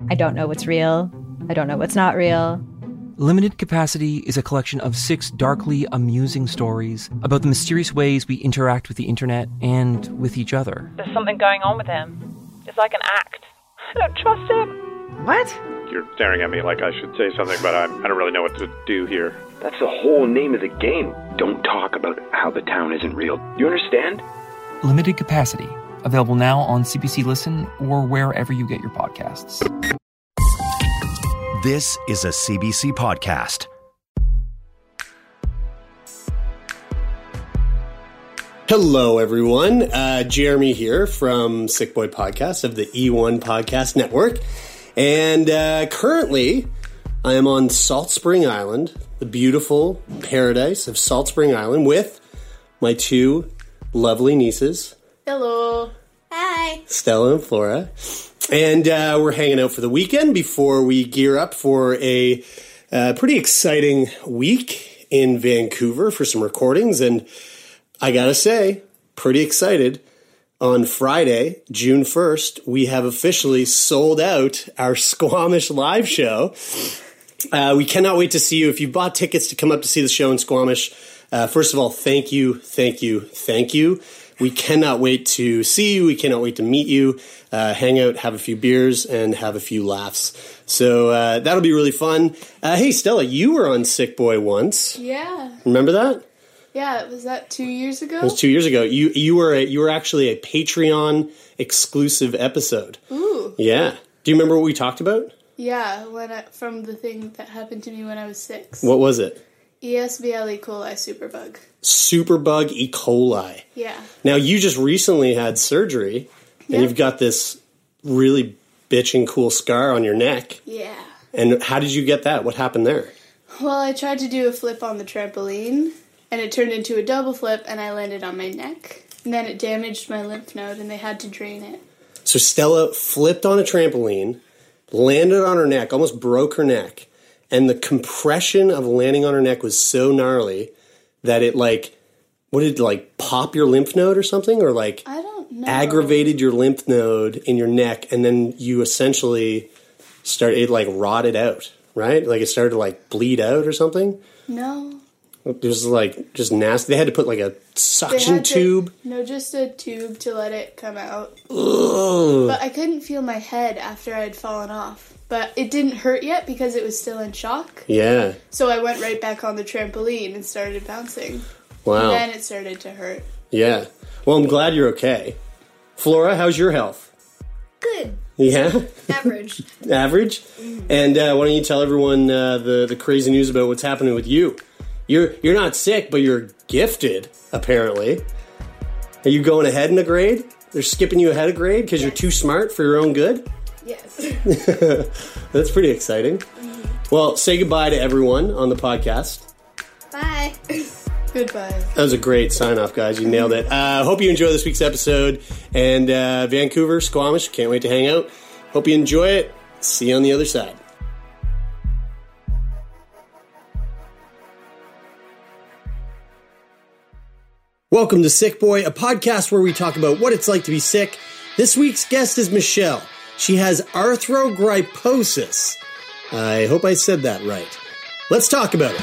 I don't know what's real. I don't know what's not real. Limited Capacity is a collection of 6 darkly amusing stories about the mysterious ways we interact with the internet and with each other. There's something going on with him. It's like an act. I don't trust him. What? You're staring at me like I should say something, but I don't really know what to do here. That's the whole name of the game. Don't talk about how the town isn't real. You understand? Limited Capacity. Available now on CBC Listen or wherever you get your podcasts. This is a CBC podcast. Hello, everyone. Jeremy here from Sick Boy Podcast of the E1 Podcast Network. And currently, I am on Salt Spring Island, the beautiful paradise of Salt Spring Island, with my 2 lovely nieces. Hello. Hi. Stella and Flora. And we're hanging out for the weekend before we gear up for a pretty exciting week in Vancouver for some recordings. And I gotta say, pretty excited. On Friday, June 1st, we have officially sold out our Squamish live show. We cannot wait to see you. If you bought tickets to come up to see the show in Squamish, first of all, thank you. We cannot wait to see you. We cannot wait to meet you, hang out, have a few beers, and have a few laughs. So that'll be really fun. Hey, Stella, you were on Sick Boy once. Yeah. Remember that? Yeah, was that 2 years ago? It was 2 years ago. You were actually a Patreon exclusive episode. Ooh. Yeah. Do you remember what we talked about? Yeah, from the thing that happened to me when I was 6. What was it? ESBL E. coli superbug. Superbug E. coli. Yeah. Now, you just recently had surgery, and you've got this really bitchin' cool scar on your neck. Yeah. And how did you get that? What happened there? Well, I tried to do a flip on the trampoline, and it turned into a double flip, and I landed on my neck. And then it damaged my lymph node, and they had to drain it. So Stella flipped on a trampoline, landed on her neck, almost broke her neck, and the compression of landing on her neck was so gnarly that it, pop your lymph node or something? Or, I don't know. Aggravated your lymph node in your neck, and then you essentially it, rotted out, right? Like, it started to, bleed out or something? No. It was, just nasty. They had to put, a suction tube. No, just a tube to let it come out. Ugh. But I couldn't feel my head after I had fallen off. But it didn't hurt yet because it was still in shock. Yeah. So I went right back on the trampoline and started bouncing. Wow. And then it started to hurt. Yeah. Well, I'm glad you're okay. Flora, how's your health? Good. Yeah? Average. Average? Mm. And why don't you tell everyone the crazy news about what's happening with you? You're not sick, but you're gifted, apparently. Are you going ahead in a grade? They're skipping you ahead of grade because you're too smart for your own good? Yes. That's pretty exciting. Mm-hmm. Well, say goodbye to everyone on the podcast. Bye. Goodbye. That was a great sign-off, guys. You nailed it. Hope you enjoy this week's episode. And Vancouver, Squamish, can't wait to hang out. Hope you enjoy it. See you on the other side. Welcome to Sick Boy, a podcast where we talk about what it's like to be sick. This week's guest is Michelle. She has arthrogryposis. I hope I said that right. Let's talk about it.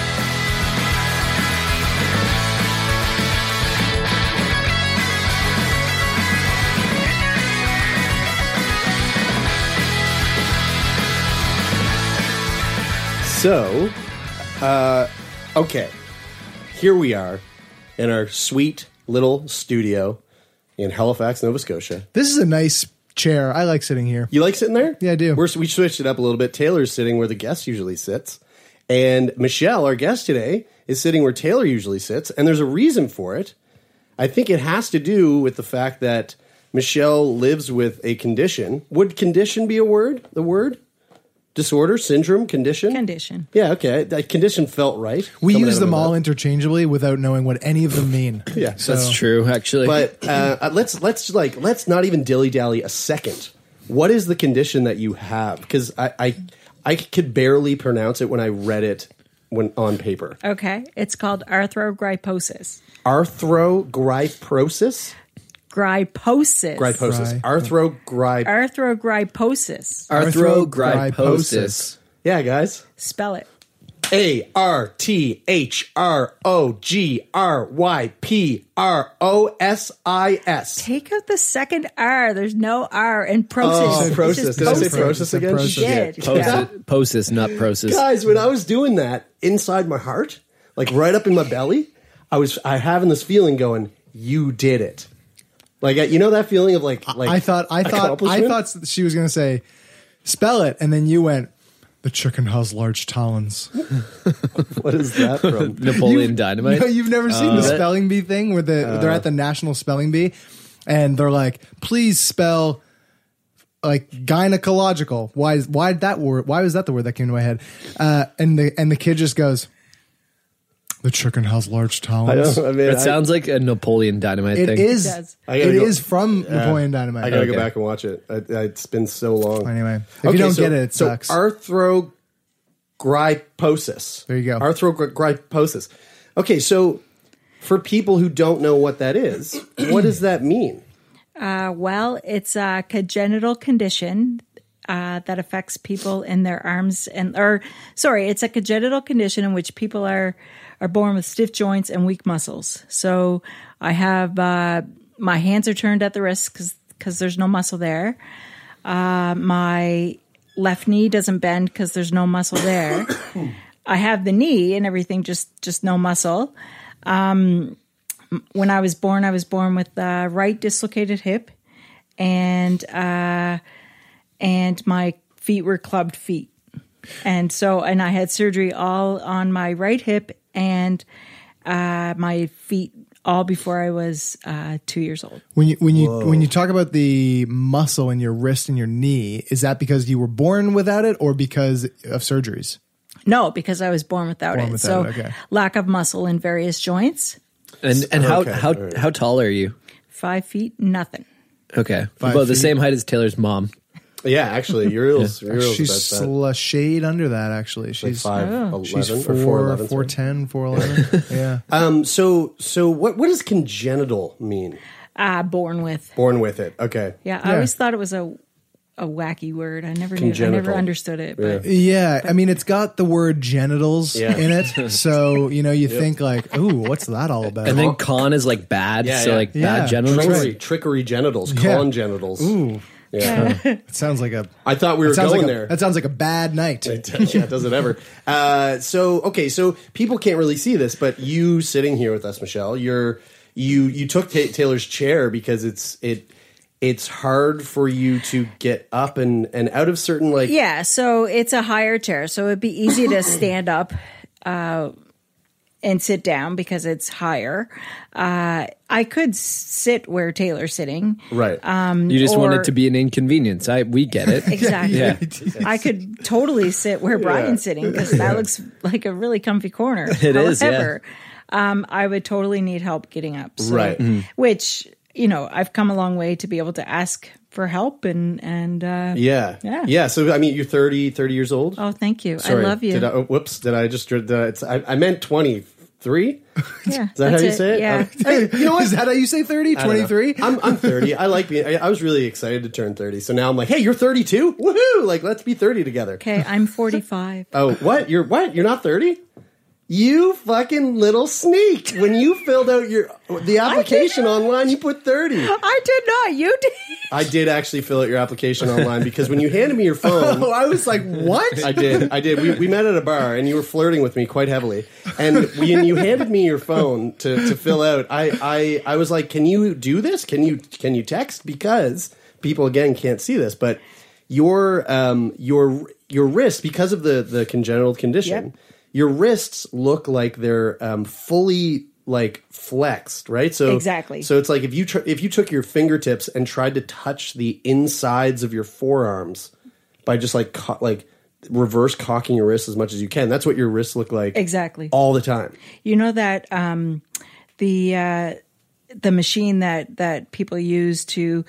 So, okay, here we are in our sweet little studio in Halifax, Nova Scotia. This is a nice chair. I like sitting here. You like sitting there? Yeah, I do. We switched it up a little bit. Taylor's sitting where the guest usually sits. And Michelle, our guest today, is sitting where Taylor usually sits. And there's a reason for it. I think it has to do with the fact that Michelle lives with a condition. Would condition be a word? The word? Disorder, syndrome, condition? Condition. Yeah, okay. That condition felt right. We use them all interchangeably without knowing what any of them mean. Yeah, so. That's true, actually. But let's not even dilly-dally a second. What is the condition that you have? Because I could barely pronounce it when I read it on paper. Okay. It's called arthrogryposis. Arthrogryposis? Arthrogryposis. Arthrogryposis. Arthrogryposis. Yeah, guys. Spell it. Arthrogryposis. Take out the second R. There's no R in process. Oh, process. Did I say process again? You did. Yeah. Posis, not process. Guys, when I was doing that inside my heart, like right up in my belly, I having this feeling going, you did it. Like, you know that feeling of like I thought she was going to say, spell it. And then you went, the chicken has large talons. What is that from? Napoleon Dynamite? No, you've never seen the spelling bee thing where they're at the National Spelling Bee and they're like, please spell like gynecological. Why was that the word that came to my head? And the kid just goes, the chicken has large talons. It sounds like a Napoleon Dynamite thing. It is from Napoleon Dynamite. I gotta go back and watch it. It's been so long. Anyway, if you don't get it sucks. Arthrogryposis. There you go. Arthrogryposis. Okay, so for people who don't know what that is, what does that mean? Well, it's a congenital condition that affects people in their arms it's a congenital condition in which people are born with stiff joints and weak muscles. So I have my hands are turned at the wrist because there's no muscle there. My left knee doesn't bend because there's no muscle there. I have the knee and everything, just no muscle. When I was born with a right dislocated hip, and my feet were clubbed feet. And I had surgery all on my right hip and my feet all before I was 2 years old. When you talk about the muscle in your wrist and your knee, is that because you were born without it or because of surgeries? No, because I was born without it. So okay. Lack of muscle in various joints. And how tall are you? 5 feet, nothing. Okay, about the same height as Taylor's mom. Yeah, actually, Uriel's she's a shade under that. Actually, she's like 5'11" she's or 4'11", 4'10", 4'11". Yeah. So what does congenital mean? Born with. Born with it. Okay. Yeah, I always thought it was a wacky word. I never understood it. But, I mean, it's got the word genitals in it, so you think like, ooh, what's that all about? And then con is like bad, bad genitals, trickery genitals, con genitals. Ooh. Yeah. It sounds like I thought we were going there. That sounds like a bad night. Yeah, does it ever? So people can't really see this, but you sitting here with us, Michelle, you took Taylor's chair because it's hard for you to get up and out of certain so it's a higher chair, so it'd be easy to stand up and sit down because it's higher. I could sit where Taylor's sitting. Right. You just want it to be an inconvenience. We get it. Exactly. Yeah. I could totally sit where Brian's sitting because that looks like a really comfy corner. It is, yeah. I would totally need help getting up. So, right. Which, I've come a long way to be able to ask for help and Yeah. So, I mean, you're 30 years old? Oh, thank you. Sorry, I love you. I meant 23? Yeah. Is that how you say it? Yeah. Hey, you know what? Is that how you say 30? 23? I'm 30. I was really excited to turn 30. So now I'm like, hey, you're 32? Woohoo! Like, let's be 30 together. Okay, I'm 45. Oh, what? You're not 30? You fucking little sneak. When you filled out the application online, you put 30. I did not. You did. I did actually fill out your application online because when you handed me your phone... I was like, what? I did. We met at a bar and you were flirting with me quite heavily. And when you handed me your phone to fill out, I was like, can you do this? Can you text? Because people, again, can't see this, but your wrist, because of the congenital condition... Yep. Your wrists look like they're fully flexed, right? So exactly. So it's like if you took your fingertips and tried to touch the insides of your forearms by just reverse cocking your wrists as much as you can. That's what your wrists look like. Exactly. All the time. You know that the machine that people use to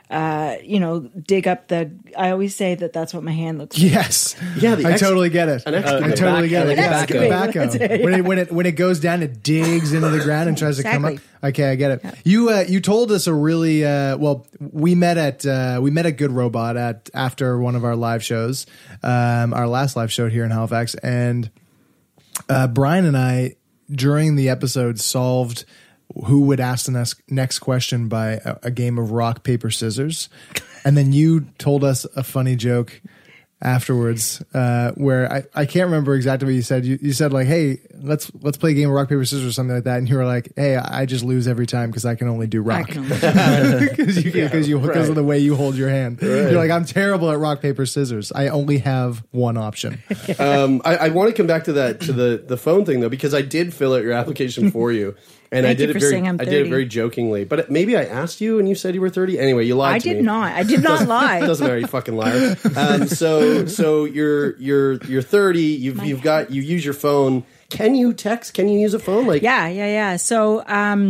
dig up I always say that's what my hand looks like. Yes. Yeah, I totally get it. I totally get it. Like backhoe. When it goes down, it digs into the ground and tries to come up. Okay, I get it. Yeah. You told us a really we met at Good Robot after one of our live shows, our last live show here in Halifax, and Brian and I during the episode solved who would ask the next question by a game of rock, paper, scissors. And then you told us a funny joke afterwards where I can't remember exactly what you said. You said like, hey, let's play a game of rock, paper, scissors or something like that. And you were like, hey, I just lose every time because I can only do rock. Because of the way you hold your hand. Right. You're like, I'm terrible at rock, paper, scissors. I only have one option. I want to come back to the phone thing though, because I did fill out your application for you. And I did it very jokingly. But maybe I asked you and you said you were 30. Anyway, you lied to me. I did not lie. Doesn't matter, you fucking liar. So you're 30, you use your phone. Can you text? Can you use a phone? Like Yeah. So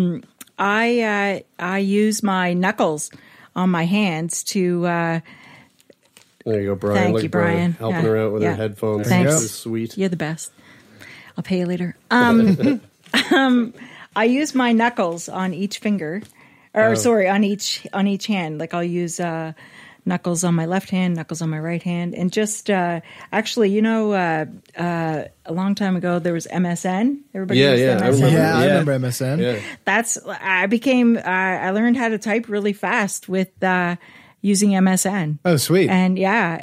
I use my knuckles on my hands to there you go, Brian. Thank Look, you, Brian. Helping her out with her headphones. Thanks. This is sweet. You're the best. I'll pay you later. I use my knuckles on each finger, on each hand. Like I'll use knuckles on my left hand, knuckles on my right hand, and just actually, a long time ago there was MSN. Everybody used MSN. I remember MSN. Yeah. I learned how to type really fast with using MSN. Oh, sweet. And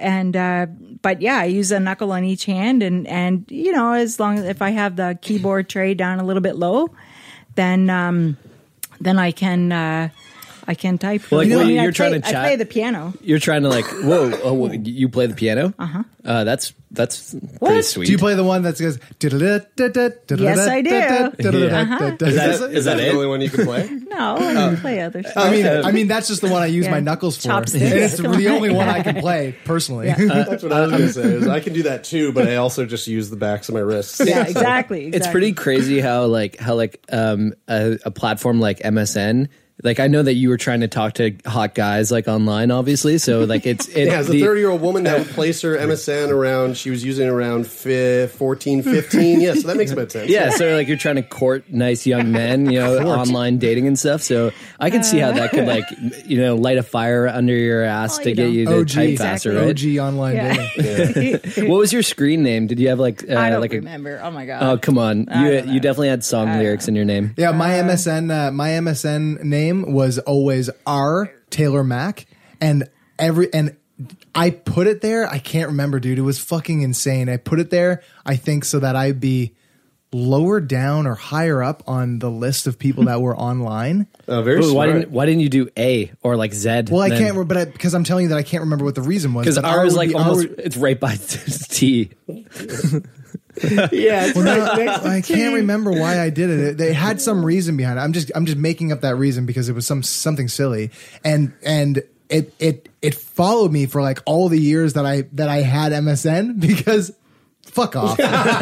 I use a knuckle on each hand, and as long as if I have the keyboard tray down a little bit low, then I can type. Well, you're trying to chat. I play the piano. You're trying to like, you play the piano? Uh-huh. That's pretty sweet. Do you play the one that goes? Yes, I do. Is that the only one you can play? No, I can play others. I mean, that's just the one I use my knuckles for. Chopsticks. And it's the only one I can play personally. That's what I was going to say. Is I can do that too, but I also just use the backs of my wrists. Yeah, exactly. It's pretty crazy how a platform like MSN. Like I know that you were trying to talk to hot guys like online, obviously. So like it's as a 30-year-old woman that would place her MSN around, she was using around 14, 15. Yeah, so that makes about sense. Yeah, so like you're trying to court nice young men, online dating and stuff. So I can see how that could light a fire under your ass to get you to type faster, right? OG online dating. What was your screen name? Did you have I don't remember. Oh my god. Oh come on, you definitely had song lyrics in your name. Yeah, my MSN name was always R Taylor Mac, and I put it there. I can't remember, dude. It was fucking insane. I put it there, I think, so that I'd be lower down or higher up on the list of people that were online. Oh, very smart. Why didn't you do A or like Z? Well, I can't remember, but because I'm telling you that I can't remember what the reason was. Because R is like almost, it's right by T. Yeah, I can't remember why I did it. They had some reason behind it. I'm just making up that reason because it was something silly, and it followed me for like all the years that I had MSN because fuck off.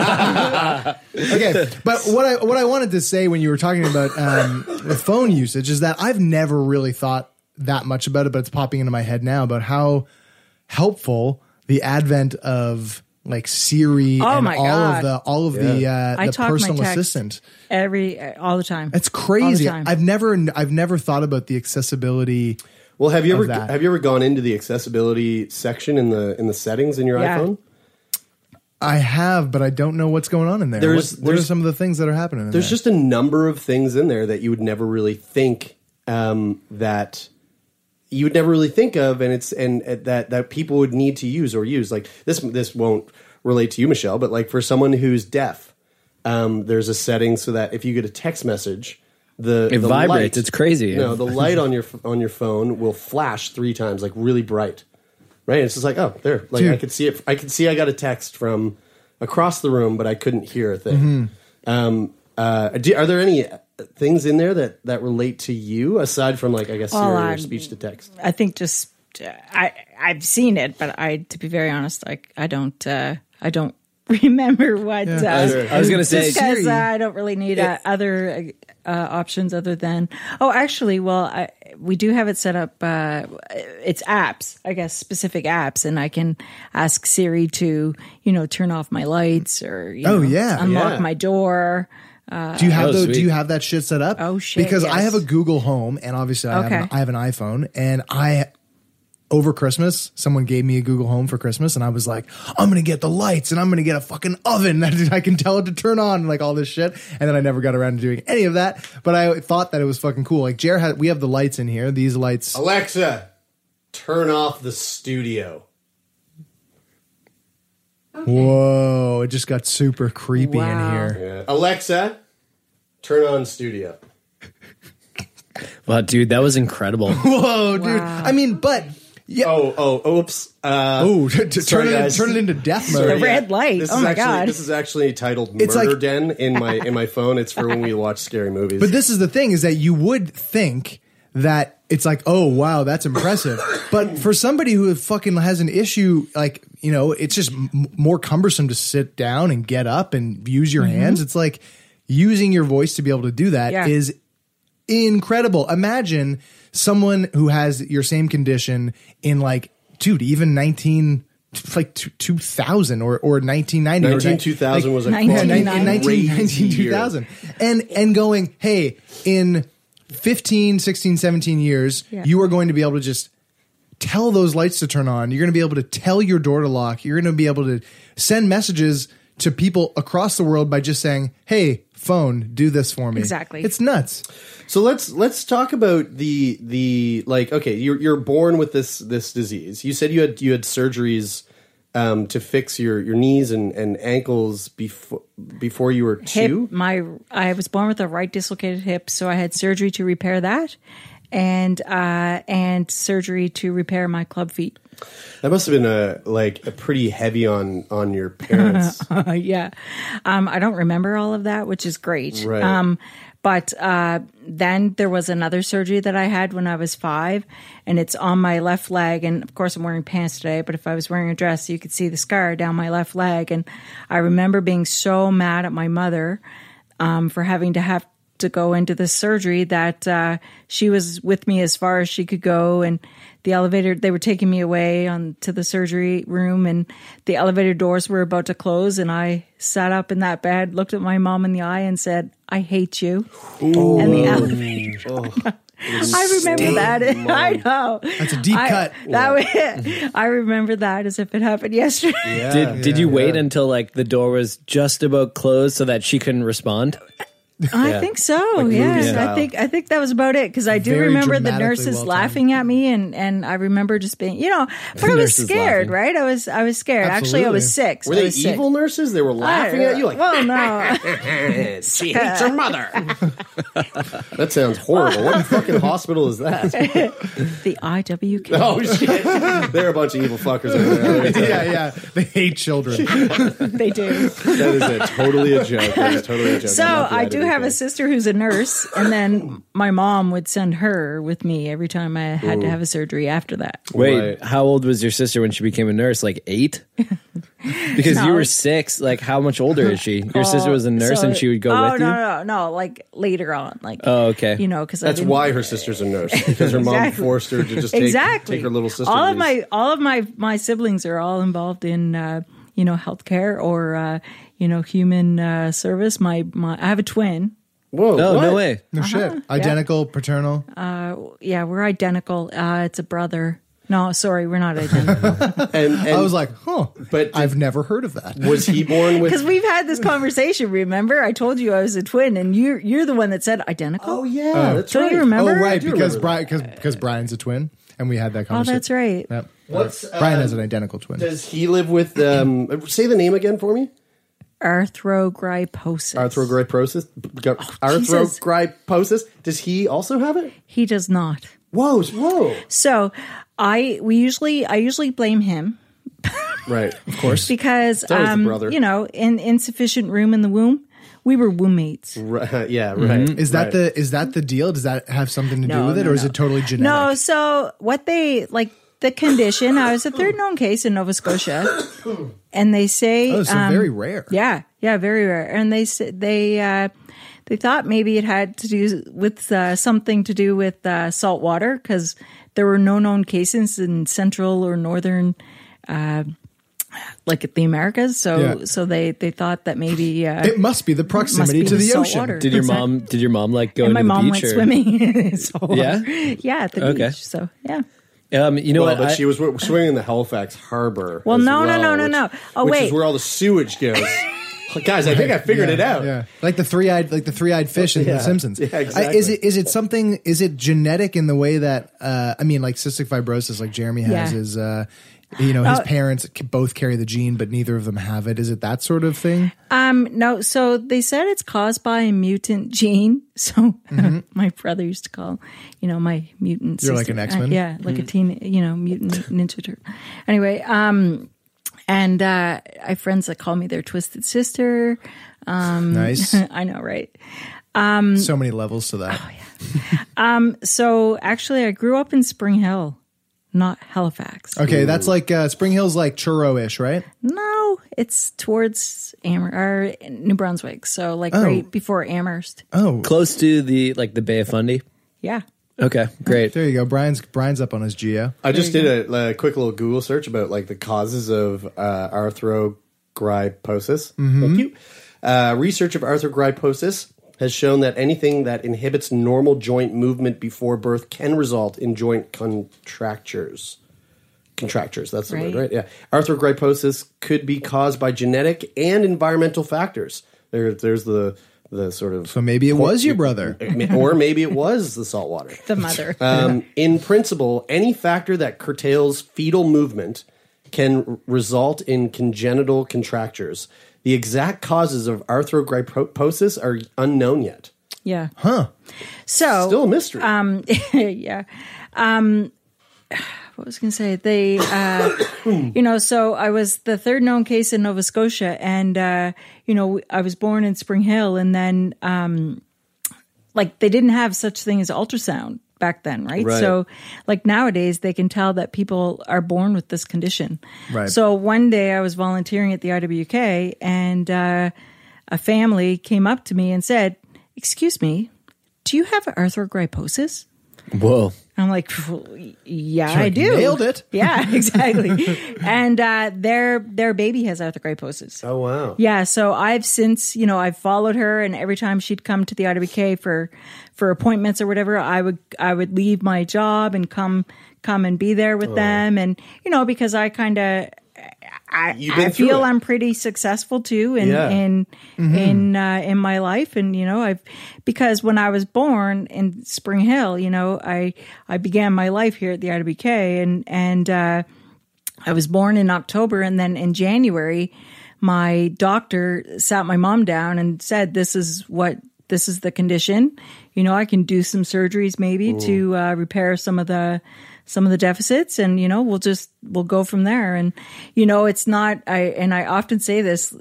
Okay, but what I wanted to say when you were talking about the phone usage is that I've never really thought that much about it, but it's popping into my head now about how helpful the advent of like Siri and all of the personal assistant all the time. It's crazy. I've never thought about the accessibility. Well, have you ever gone into the accessibility section in the settings in your iPhone? I have, but I don't know what's going on in there. What are some of the things that are happening in there? There's just a number of things in there that you would never really think that you would never really think of, and that people would need to use. Like this won't relate to you, Michelle, but like for someone who's deaf, there's a setting so that if you get a text message, it vibrates. It's crazy. No, the light on your phone will flash 3 times, like really bright. Right? It's just like, oh, there. Like I could see it. I could see I got a text from across the room, but I couldn't hear a thing. Mm-hmm. Are there any things in there that relate to you aside from like, I guess, Siri or speech to text? I think just I've seen it, but to be very honest, I don't remember what. I was going to say because I don't really need other options other than. Oh, actually, well, we do have it set up. It's apps, I guess, specific apps, and I can ask Siri to, turn off my lights or unlock my door. Do you have Do you have that shit set up? Oh shit! Because yes. I have a Google Home, and obviously I have an iPhone, and over Christmas, someone gave me a Google Home for Christmas, and I was like, I'm going to get the lights, and I'm going to get a fucking oven that I can tell it to turn on, and like all this shit. And then I never got around to doing any of that, but I thought that it was fucking cool. Like we have the lights in here. These lights. Alexa, turn off the studio. Okay. Whoa, it just got super creepy in here. Yeah. Alexa, turn on studio. Wow, dude, that was incredible. Whoa, dude. I mean, but... Yeah. Oops. Turn it into death mode. The red light. God. This is actually titled Murder Den in my phone. It's for when we watch scary movies. But this is the thing, is that you would think that it's like, oh, wow, that's impressive. But for somebody who fucking has an issue, like, it's just more cumbersome to sit down and get up and use your hands. It's like using your voice to be able to do that is incredible. Imagine someone who has your same condition in even 2000 or 1990. 2000 was a 2000. And going, hey, in 15, 16, 17 years, you are going to be able to just tell those lights to turn on. You're going to be able to tell your door to lock. You're going to be able to send messages to people across the world by just saying, hey, phone, do this for me. Exactly. It's nuts. So let's talk about the okay, you're born with this disease. You said you had surgeries to fix your knees and ankles before you were two? I was born with a right dislocated hip, so I had surgery to repair that, and surgery to repair my club feet. That must have been a pretty heavy on your parents. Yeah. I don't remember all of that, which is great. Right. But then there was another surgery that I had when I was 5, and it's on my left leg. And of course, I'm wearing pants today, but if I was wearing a dress, you could see the scar down my left leg. And I remember being so mad at my mother for having to go into this surgery that she was with me as far as she could go. And the elevator, they were taking me away to the surgery room, and the elevator doors were about to close. And I sat up in that bed, looked at my mom in the eye and said, I hate you. Ooh. And the elevator. I remember that. I know. That's a deep cut. I remember that as if it happened yesterday. Yeah, did you wait until the door was just about closed so that she couldn't respond? I think so. Yes, I think that was about it, because I do remember the nurses laughing at me, and I remember just being, but I was scared, right? I was scared. Absolutely. Actually, I was 6. Were they evil nurses? They were laughing at you well, no. She hates her mother. That sounds horrible. What fucking hospital is that? The IWK. Oh shit! They're a bunch of evil fuckers over there. Yeah. They hate children. They do. That is totally a joke. That is totally a joke. So I do have a sister who's a nurse, and then my mom would send her with me every time I had to have a surgery after that. Wait, how old was your sister when she became a nurse? 8? Because you were 6. How much older is she? Your sister was a nurse, and she would go with you? No, later on. Oh, okay. Because that's why her sister's a nurse, because her mom forced her to just take her little sister. All of my siblings are all involved in healthcare or human service. I have a twin. Whoa! Oh, no way! No shit. Identical, paternal. Yeah, we're identical. It's a brother. No, sorry, we're not identical. and I was like, but I've never heard of that. Was he born with? Because we've had this conversation. Remember, I told you I was a twin, and you're the one that said identical. Oh yeah, that's right. Don't you remember? Oh right, because Brian's a twin, and we had that conversation. Oh, that's right. Yep. Brian has an identical twin. Does he live with? Say the name again for me. Arthrogryposis. Arthrogryposis. Does he also have it? He does not. Whoa! So I usually blame him. Right, of course, because the brother. in insufficient room in the womb. We were roommates. Right, yeah, right. Mm-hmm. Is that the deal? Does that have something to do with it, or is it totally genetic? No. So what they the condition? I was a third known case in Nova Scotia, and they say, so very rare. Yeah, very rare. And they they thought maybe it had to do with something to do with salt water, because there were no known cases in central or northern, like the Americas. So they thought that maybe it must be the proximity to the ocean. Water. Did your mom like go to the beach? My mom went swimming. Yeah, at the beach. So yeah. You know what? But she was swimming in the Halifax Harbor. Well, no. Oh, which wait. is where all the sewage goes. Guys, I think I figured it out. Yeah, like the three-eyed fish in The Simpsons. Yeah, exactly. Is it something? Is it genetic in the way that like cystic fibrosis, like Jeremy has, is his parents both carry the gene, but neither of them have it. Is it that sort of thing? No. So they said it's caused by a mutant gene. So my brother used to call, my mutant. You're sister. like an X-Men? Yeah, like a teen, mutant ninja turtle. Anyway, and I have friends that call me their twisted sister. Nice. I know, right? So many levels to that. Oh, yeah. So actually, I grew up in Spring Hill, not Halifax. Okay, that's like Spring Hill's like Truro-ish, right? No, it's towards New Brunswick. So right before Amherst. Oh, close to the Bay of Fundy. Yeah. Okay, great. There you go. Brian's up on his geo. I just did a quick little Google search about the causes of arthrogryposis. Thank you. Research of arthrogryposis has shown that anything that inhibits normal joint movement before birth can result in joint contractures. Contractures, that's the word, right? Yeah. Arthrogryposis could be caused by genetic and environmental factors. There's the sort of... So maybe it was your brother. Or maybe it was the salt water. The mother. In principle, any factor that curtails fetal movement can result in congenital contractures. The exact causes of arthrogryposis are unknown yet. Yeah. Huh. So... Still a mystery. Yeah. What was I going to say? They, so I was the third known case in Nova Scotia, and, I was born in Spring Hill, and then, they didn't have such thing as ultrasound back then, right? So, nowadays, they can tell that people are born with this condition. Right. So one day I was volunteering at the IWK, and a family came up to me and said, "Excuse me, do you have arthrogryposis?" Whoa. I'm like, yeah, I do. Nailed it. Yeah, exactly. And their baby has arthrogryposis. Oh, wow. Yeah, so I've since, I've followed her, and every time she'd come to the IWK for appointments or whatever, I would leave my job and come and be there with them, and because I kind of I feel I'm pretty successful too in my life, and because when I was born in Spring Hill, I began my life here at the IWK, and I was born in October, and then in January, my doctor sat my mom down and said, "This is the condition. I can do some surgeries maybe to repair some of the deficits, and we'll go from there." And it's not. I often say this.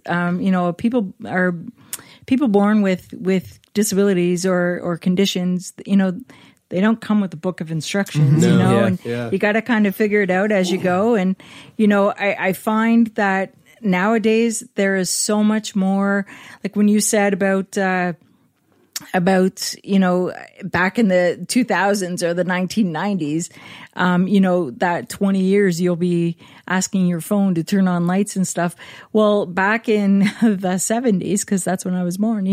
People born with disabilities or conditions. They don't come with a book of instructions. You got to kind of figure it out as you go. And I find that nowadays there is so much more. Like when you said about back in the 2000s or the 1990s, that 20 years you'll be asking your phone to turn on lights and stuff. Well, back in the 70s, because that's when I was born,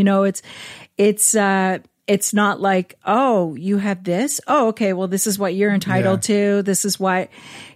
it's not like, oh, you have this. Oh, okay. Well, this is what you're entitled to. This is what,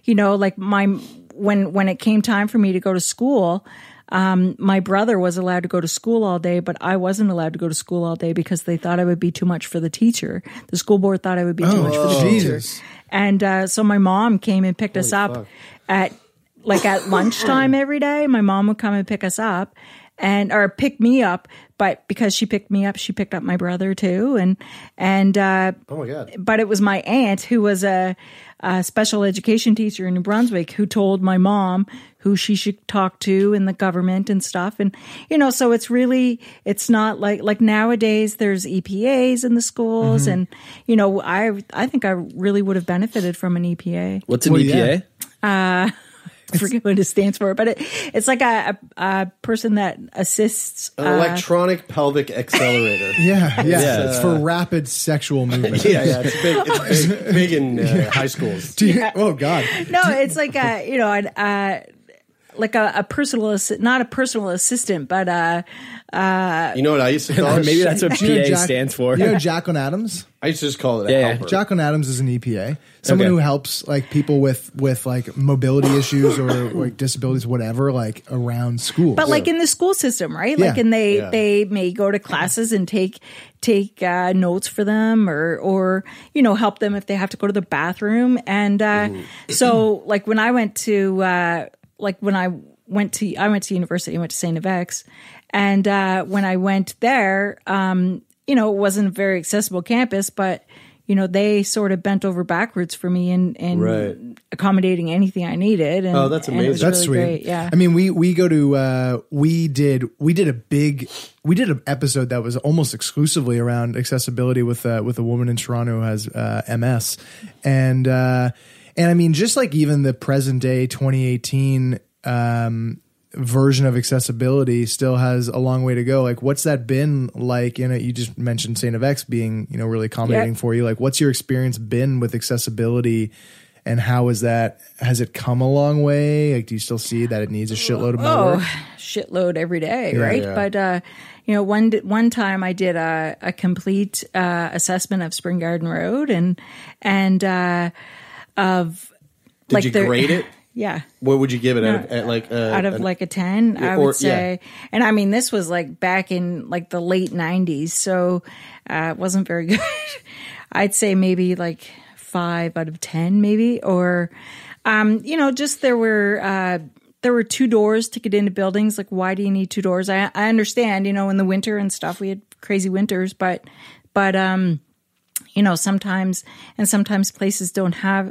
when it came time for me to go to school, my brother was allowed to go to school all day, but I wasn't allowed to go to school all day because they thought I would be too much for the teacher. The school board thought I would be too much for the teacher. And so my mom came and picked us up at lunchtime every day. My mom would come and pick us up or pick me up. But because she picked me up, she picked up my brother too. And oh my God. But it was my aunt who was a special education teacher in New Brunswick who told my mom who she should talk to in the government and stuff. And, so it's not like nowadays there's EPAs in the schools. And, I think I really would have benefited from an EPA. What's an EPA? forget what it stands for, but it's like a person that assists. An electronic pelvic accelerator. Yeah. It's for rapid sexual movement. It's big in high schools. Oh God. No, it's like a personal not a personal assistant, but you know what I used to call it? Maybe that's what PA stands for. You know Jacqueline Adams? I used to just call it a helper. Jacqueline Adams is an EPA. Someone who helps like people with like mobility issues or like disabilities, whatever, like around school. But like in the school system, right? Like, and they may go to classes and take notes for them or help them if they have to go to the bathroom. And so like when I went to I went to university, I went to St. FX, and when I went there, it wasn't a very accessible campus, but they sort of bent over backwards for me in accommodating anything I needed. And, that's amazing. And it was That's really sweet. Great. Yeah. I mean, we go to we did an episode that was almost exclusively around accessibility with a woman in Toronto who has MS, and I mean, just like even the present day 2018 version of accessibility still has a long way to go. Like, what's that been like? You just mentioned St. FX being, really accommodating for you. Like, what's your experience been with accessibility, and how has it come a long way? Like, do you still see that it needs a shitload of more work? Shitload every day, right? Yeah. But one time I did a complete assessment of Spring Garden Road and of did you grade it? Yeah. What would you give it out of a 10? I would say. Yeah. And I mean, this was like back in like the late 90s, so it wasn't very good. I'd say maybe like 5 out of 10, maybe. Or, just there were 2 doors to get into buildings. Like, why do you need 2 doors? I understand, in the winter and stuff, we had crazy winters, but sometimes places don't have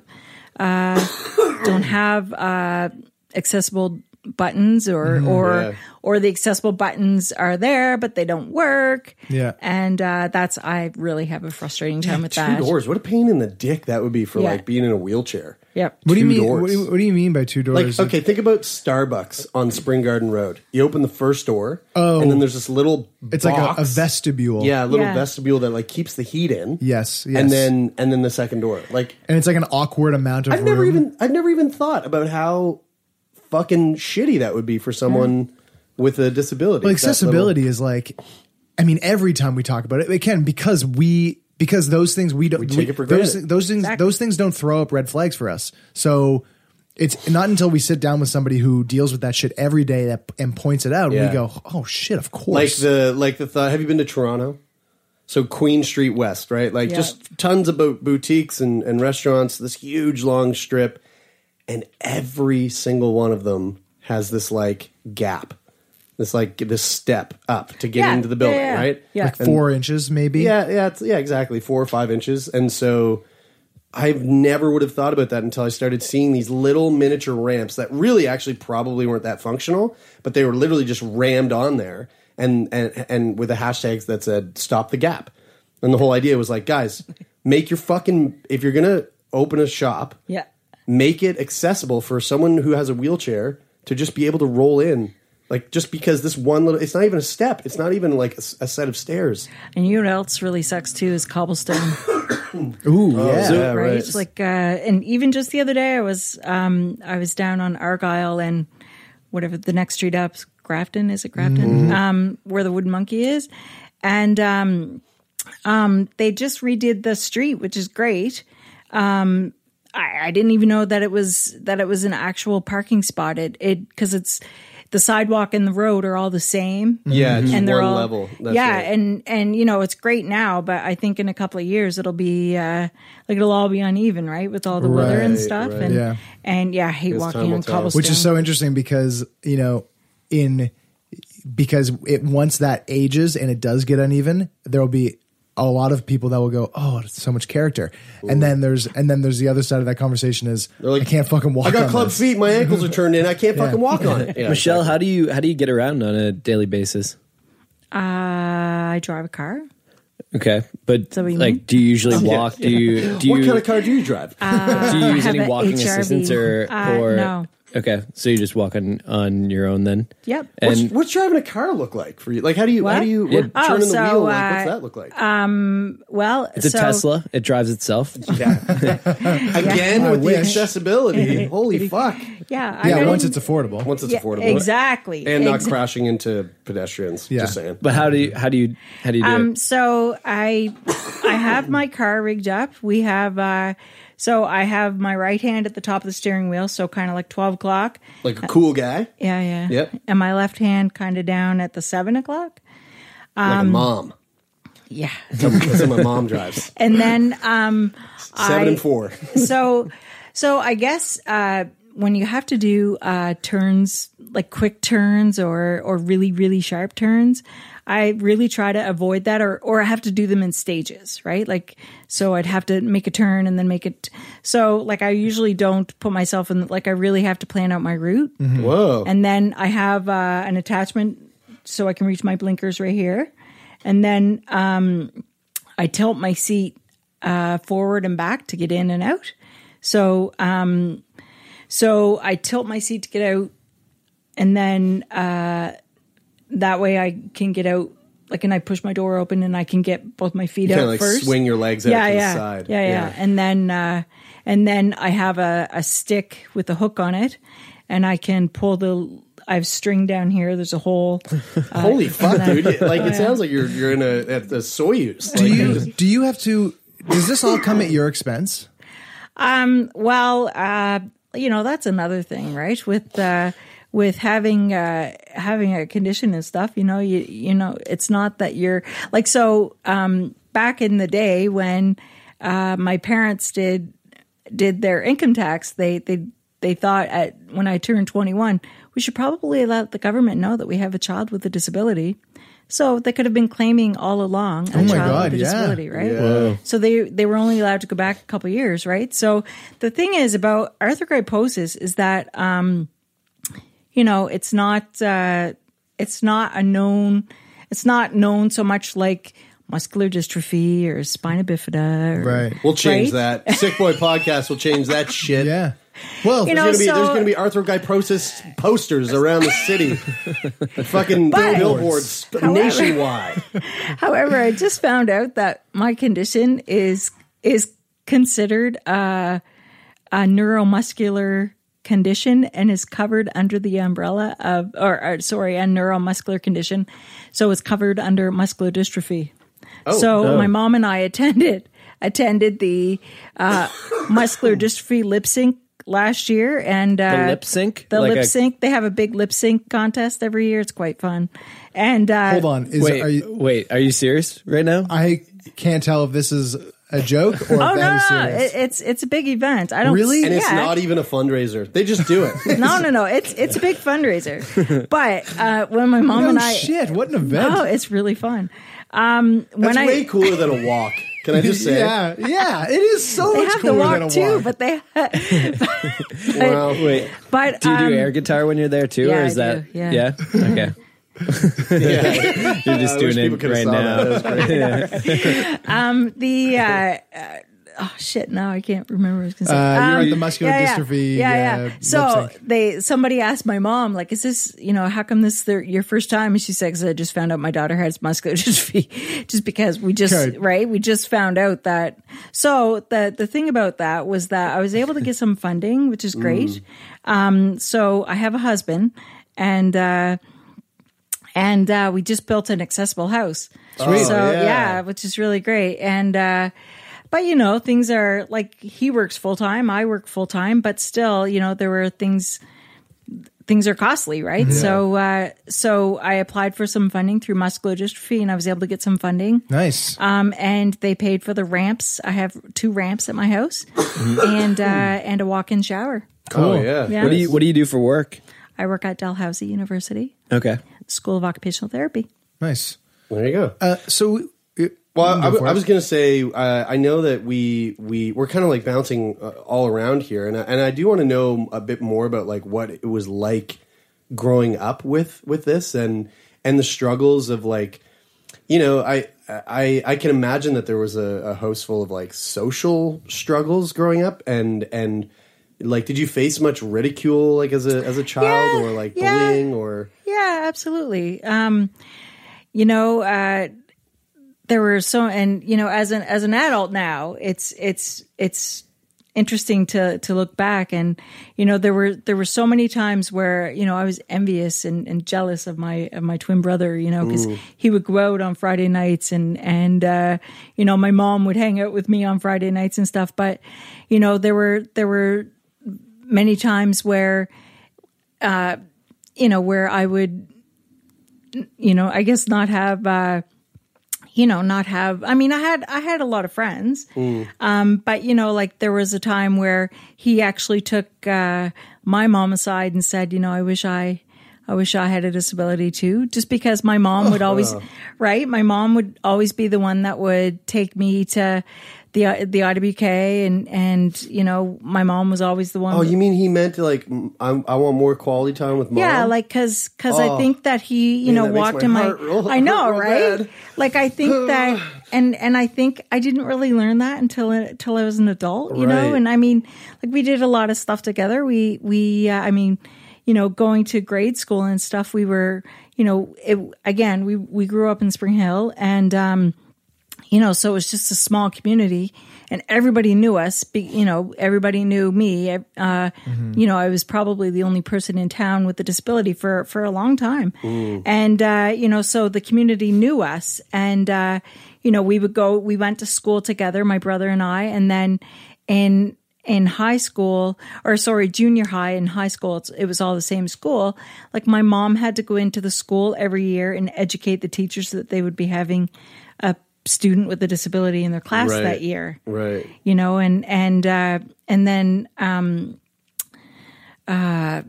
accessible buttons or the accessible buttons are there but they don't work. Yeah. And I really have a frustrating time with that. 2 doors. What a pain in the dick that would be for like being in a wheelchair. Yep. What do you mean? What do you mean by 2 doors? Like, okay, think about Starbucks on Spring Garden Road. You open the first door, and then there's this little It's box. like a vestibule. Yeah, a little vestibule that like keeps the heat in. Yes. And then the second door. Like, and it's like an awkward amount of room. I've never even thought about how fucking shitty that would be for someone with a disability. Well, accessibility is like, I mean, every time we talk about it, because those things we take it for granted. Those things don't throw up red flags for us. So it's not until we sit down with somebody who deals with that shit every day and points it out, we go, oh shit, of course. Like the thought. Have you been to Toronto? So Queen Street West, right? Like just tons of boutiques and restaurants. This huge long strip, and every single one of them has this like gap. This step up to get into the building, right? Yeah. Like 4 inches, maybe. Yeah, exactly, 4 or 5 inches. And so I never would have thought about that until I started seeing these little miniature ramps that really actually probably weren't that functional, but they were literally just rammed on there and with the hashtags that said "Stop the Gap." And the whole idea was like, guys, make your if you're gonna open a shop, make it accessible for someone who has a wheelchair to just be able to roll in. Like, just because this one little, it's not even a step. It's not even like a set of stairs. And you know what else really sucks too is cobblestone. Ooh, yeah, right. Like, and even just the other day, I was down on Argyle and whatever the next street up, Grafton, is it Grafton? Mm-hmm. Where the Wooden Monkey is, and they just redid the street, which is great. I didn't even know that it was an actual parking spot. Because it's the sidewalk and the road are all the same. Yeah, it's and they're one all, level. That's yeah, right. and it's great now, but I think in a couple of years it'll be it'll all be uneven, right, with all the weather and stuff. Right. And I hate walking on cobblestone, which is so interesting because once that ages and it does get uneven, there'll be a lot of people that will go, oh, it's so much character. Ooh. And then there's the other side of that conversation is like, I can't fucking walk. I got club feet, my ankles are turned in, I can't fucking walk on it. Yeah, Michelle, exactly. How do you get around on a daily basis? I drive a car. Okay, but do you usually walk? Do you what kind of car do you drive? Do you use any walking assistance or no? Okay, so you just walk on your own then. Yep. And What's driving a car look like for you? Like, how do you turning the wheel? Like, what's that look like? Well, it's a Tesla. It drives itself. Yeah. Again with the accessibility. Holy fuck. Yeah. Once it's affordable. Exactly. And not crashing into pedestrians. Yeah. Just saying. But how do you do it? So I have my car rigged up. We have. So I have my right hand at the top of the steering wheel, so kind of like 12 o'clock. Like a cool guy? Yeah. Yep. And my left hand kind of down at the 7 o'clock. Like a mom. Yeah. That's how my mom drives. And then 7 and 4. So I guess when you have to do turns, like quick turns or really, really sharp turns, I really try to avoid that or I have to do them in stages, right? Like, so I'd have to make a turn and then make it. So like, I usually don't put myself in, like, I really have to plan out my route. Mm-hmm. Whoa. And then I have an attachment so I can reach my blinkers right here. And then I tilt my seat forward and back to get in and out. So I tilt my seat to get out and then that way I can get out, like, and I push my door open and I can get both my feet out like first. Swing your legs out to the side. Yeah. And then I have a stick with a hook on it, and I can pull I have string down here. There's a hole. Holy fuck, dude! Like it sounds like you're at the Soyuz. Do you have to? Does this all come at your expense? Well, that's another thing, right? With having a condition and stuff, you know, it's not that you're like, so, back in the day when, my parents did their income tax, they thought when I turned 21, we should probably let the government know that we have a child with a disability. So they could have been claiming all along a child with a disability, right? Yeah. So they were only allowed to go back a couple of years, right? So the thing is about arthrogryposis is that, it's not known so much like muscular dystrophy or spina bifida. Right. We'll change that. Sick Boy Podcast will change that shit. Yeah. Well, there's going to be arthrogyprosis posters around the city. Fucking billboards nationwide. However, I just found out that my condition is considered a neuromuscular condition and is covered under the umbrella of, a neuromuscular condition. So it's covered under muscular dystrophy. My mom and I attended the muscular dystrophy lip sync last year, and the lip sync. They have a big lip sync contest every year. It's quite fun. And hold on, are you serious right now? I can't tell if this is a joke or if that is serious. It's a big event. I don't really, and it's not even a fundraiser. They just do it. No. It's a big fundraiser. But when my mom and I, what an event! Oh, it's really fun. That's way cooler than a walk. Can I just say? Yeah, it is so much cooler than a walk. Too, but they. Well, wait. But do you do air guitar when you're there too, or is that? Yeah. Okay. You're just doing it right now. Oh shit! Now I can't remember what I was going to say. You're at the muscular dystrophy. Yeah. So somebody asked my mom, like, "Is this, how come this is your first time?" And she said, "Because I just found out my daughter has muscular dystrophy, just because we just found out that." So the thing about that was that I was able to get some funding, which is great. So I have a husband, and we just built an accessible house. Sweet. So which is really great. And but things are like, he works full time, I work full time, but still, there were things are costly, right? Yeah. So I applied for some funding through muscular dystrophy, and I was able to get some funding. Nice. And they paid for the ramps. I have 2 ramps at my house, and a walk-in shower. Cool. Oh, yeah. What do you do for work? I work at Dalhousie University. Okay. School of Occupational Therapy. Nice. There you go. Well, I was going to say, I know that we're kind of like bouncing all around here, and I do want to know a bit more about like what it was like growing up with this and the struggles of like, I can imagine that there was a host full of like social struggles growing up and like, did you face much ridicule, like, as a child, or like bullying, or? Yeah, absolutely. You know, there were and you know, as an adult now, it's interesting to look back, and you know, there were so many times where, you know, I was envious and jealous of my twin brother, you know, because he would go out on Friday nights, and you know, my mom would hang out with me on Friday nights and stuff. But you know, there were many times where you know, where I would, you know, I guess not have you know, I mean, I had a lot of friends, but you know, like there was a time where he actually took my mom aside and said, you know, I wish I had a disability too, just because my mom would always, right? My mom would always be the one that would take me to the IWK, and you know, my mom was always the one. Oh, you mean he meant to, like, I want more quality time with mom? Yeah, like because I think that he, you know, walked in my. I know, right? Bad. Like I think that, and I think I didn't really learn that until I was an adult, you know. And I mean, like we did a lot of stuff together. We I mean, you know, going to grade school and stuff. We were, you know, we grew up in Spring Hill, and you know, so it was just a small community, and everybody knew us. You know, everybody knew me. You know, I was probably the only person in town with a disability for a long time. And, you know, so the community knew us. And, you know, we went to school together, my brother and I. And then in high school, junior high and high school, it was all the same school. Like my mom had to go into the school every year and educate the teachers that they would be having a student with a disability in their class that year. Right. You know, and then I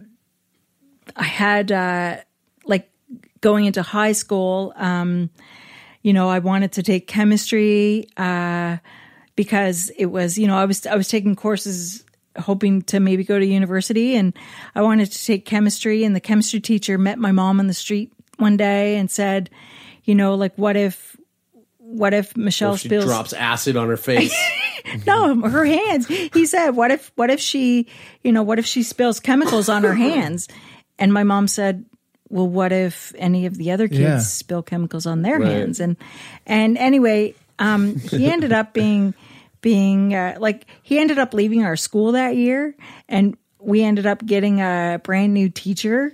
had like going into high school, you know, I wanted to take chemistry because it was, you know, I was taking courses hoping to maybe go to university, and I wanted to take chemistry, and the chemistry teacher met my mom on the street one day and said, you know, like, what if Michelle spills, drops acid on her face? No, her hands. He said, what if she spills chemicals on her hands? And my mom said, well, what if any of the other kids spill chemicals on their hands? And anyway, he ended up being he ended up leaving our school that year, and we ended up getting a brand new teacher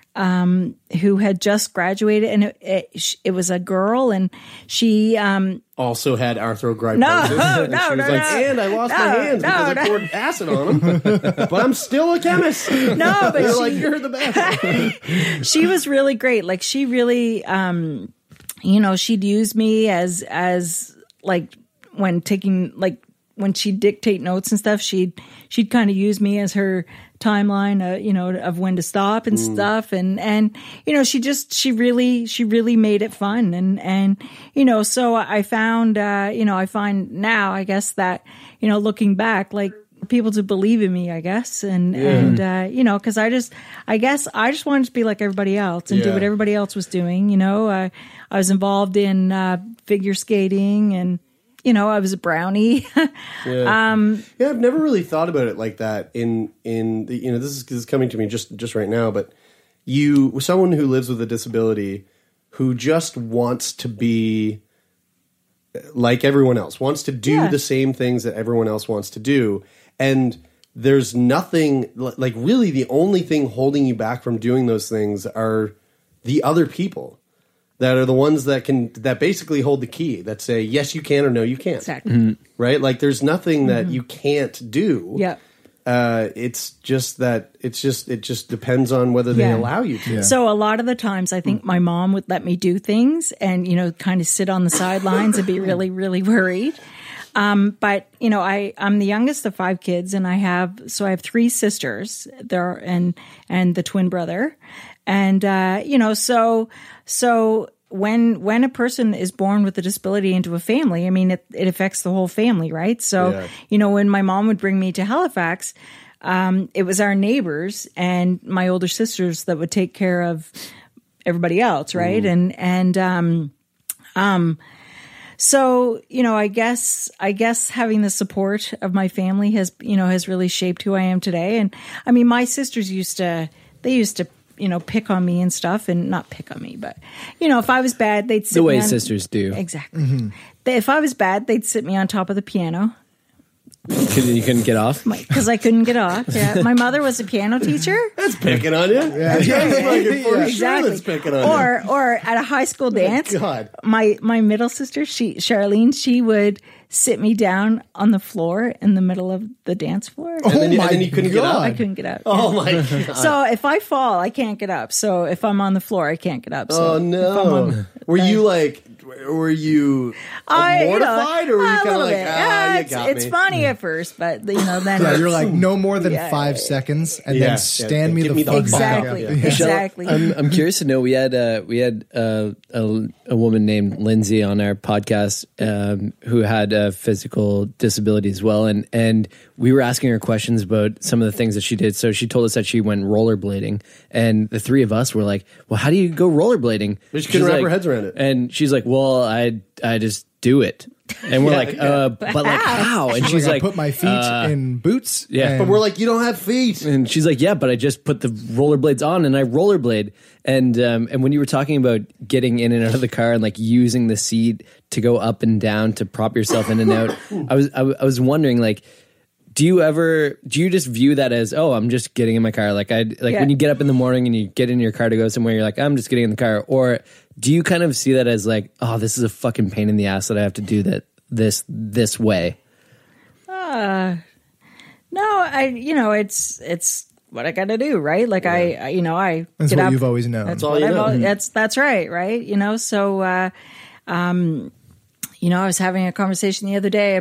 who had just graduated, and it was a girl, and she also had arthrogryposis. No, and I lost my hands because I poured acid on them, but I'm still a chemist. No, but you're the best. She was really great. Like she really, you know, she'd use me as like when taking, like when she'd dictate notes and stuff, she'd kind of use me as her timeline, you know, of when to stop and stuff. And, you know, she really made it fun. And, you know, so I found, you know, I find now, I guess that, you know, looking back, like people to believe in me, I guess. And, you know, cause I just wanted to be like everybody else and do what everybody else was doing. You know, I was involved in, figure skating, and, you know, I was a brownie. I've never really thought about it like that. In the, you know, this is coming to me just right now. But someone who lives with a disability, who just wants to be like everyone else, wants to do the same things that everyone else wants to do, and there's nothing like really the only thing holding you back from doing those things are the other people. That are the ones that basically hold the key, that say yes you can or no you can't. Exactly. Right? Like there's nothing that you can't do. Yeah. It's just that it just depends on whether they allow you to. So a lot of the times I think my mom would let me do things and, you know, kind of sit on the sidelines and be really, really worried. But you know, I'm the youngest of 5 kids, and I have 3 sisters there and the twin brother. And, you know, so when a person is born with a disability into a family, I mean, it affects the whole family, right? So, you know, when my mom would bring me to Halifax, it was our neighbors and my older sisters that would take care of everybody else, right? So, I guess having the support of my family has really shaped who I am today. And I mean, my sisters used to pick on me and stuff, and not pick on me, but if I was bad, they'd sit the way me on, sisters do. Exactly. Mm-hmm. If I was bad, they'd sit me on top of the piano. You couldn't get off? Because I couldn't get off. Yeah. My mother was a piano teacher. That's picking on you. Yeah. Exactly. Sure that's picking on you. Or at a high school dance, my middle sister, Charlene, she would sit me down on the floor in the middle of the dance floor. And then you couldn't get up? I couldn't get up. Oh, my God. So if I fall, I can't get up. So if I'm on the floor, I can't get up. So oh, no. Were you mortified, or were you kind of like, you got it's me? funny at first, but then you're like, no more than 5 seconds, and then stand me the fuck exactly, back. Exactly. I'm curious to know. We had a woman named Lindsay on our podcast who had a physical disability as well, and we were asking her questions about some of the things that she did. So she told us that she went rollerblading, and the three of us were like, "Well, how do you go rollerblading?" But she couldn't wrap her heads around it, and she's like, "Well, I just do it." And we're but like how? And she's like, I put my feet in boots. Yeah, but we're like, you don't have feet. And she's like, yeah, but I just put the rollerblades on and I rollerblade. And when you were talking about getting in and out of the car and like using the seat to go up and down to prop yourself in and out, I was wondering, like, do you just view that as, oh, I'm just getting in my car? When you get up in the morning and you get in your car to go somewhere, you're like, I'm just getting in the car. Or do you kind of see that as like, oh, this is a fucking pain in the ass that I have to do that this way? No, it's what I got to do, right? Like I that's get what up, you've always known. That's all you know. That's right, right? So I was having a conversation the other day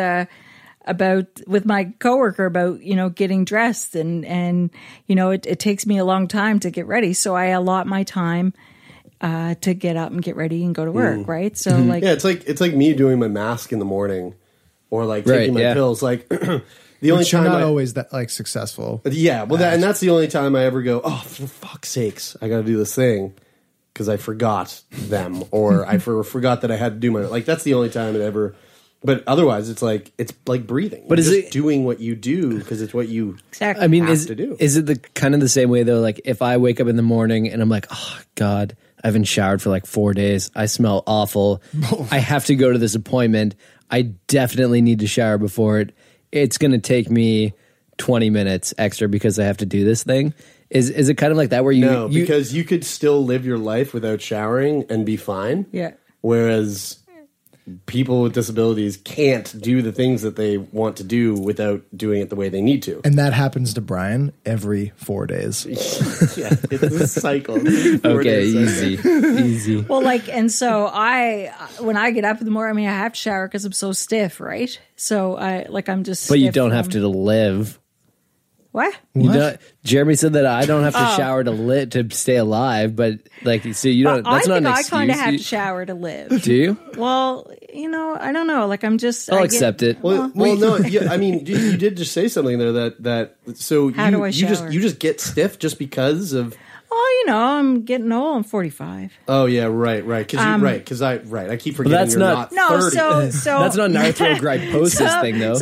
about with my coworker about getting dressed and it takes me a long time to get ready, so I allot my time to get up and get ready and go to work, right? So it's like me doing my mask in the morning, or like taking my pills. Like the only time not always that like successful. Yeah, well, that's the only time I ever go, oh, for fuck's sakes, I got to do this thing because I forgot them, or I forgot that I had to do my, like, that's the only time it ever. But otherwise, it's like breathing. But is it doing what you do because it's what you exactly? I mean, have to do? Is it the kind of the same way though? Like if I wake up in the morning and I'm like, oh God, I haven't showered for like 4 days. I smell awful. I have to go to this appointment. I definitely need to shower before it. It's going to take me 20 minutes extra because I have to do this thing. Is it kind of like that where you because you could still live your life without showering and be fine. Yeah. Whereas people with disabilities can't do the things that they want to do without doing it the way they need to. And that happens to Brian every 4 days. Yeah, it's a cycle. Okay, easy. Well, and so when I get up in the morning, I have to shower because I'm so stiff, right? So I'm just. But you don't have to live. What? Jeremy said that I don't have to shower to stay alive, but so you don't. That's not an excuse. I kind of have to shower to live. Do you? Well, I don't know. Like I'm just. I'll accept it. Well, no. Yeah, I mean, you did just say something there that. So how do I shower? You just get stiff just because of. Oh, I'm getting old. I'm 45. Oh yeah, right. Because I keep forgetting that's you're not 30. So that's not an arthrogryposis thing, though.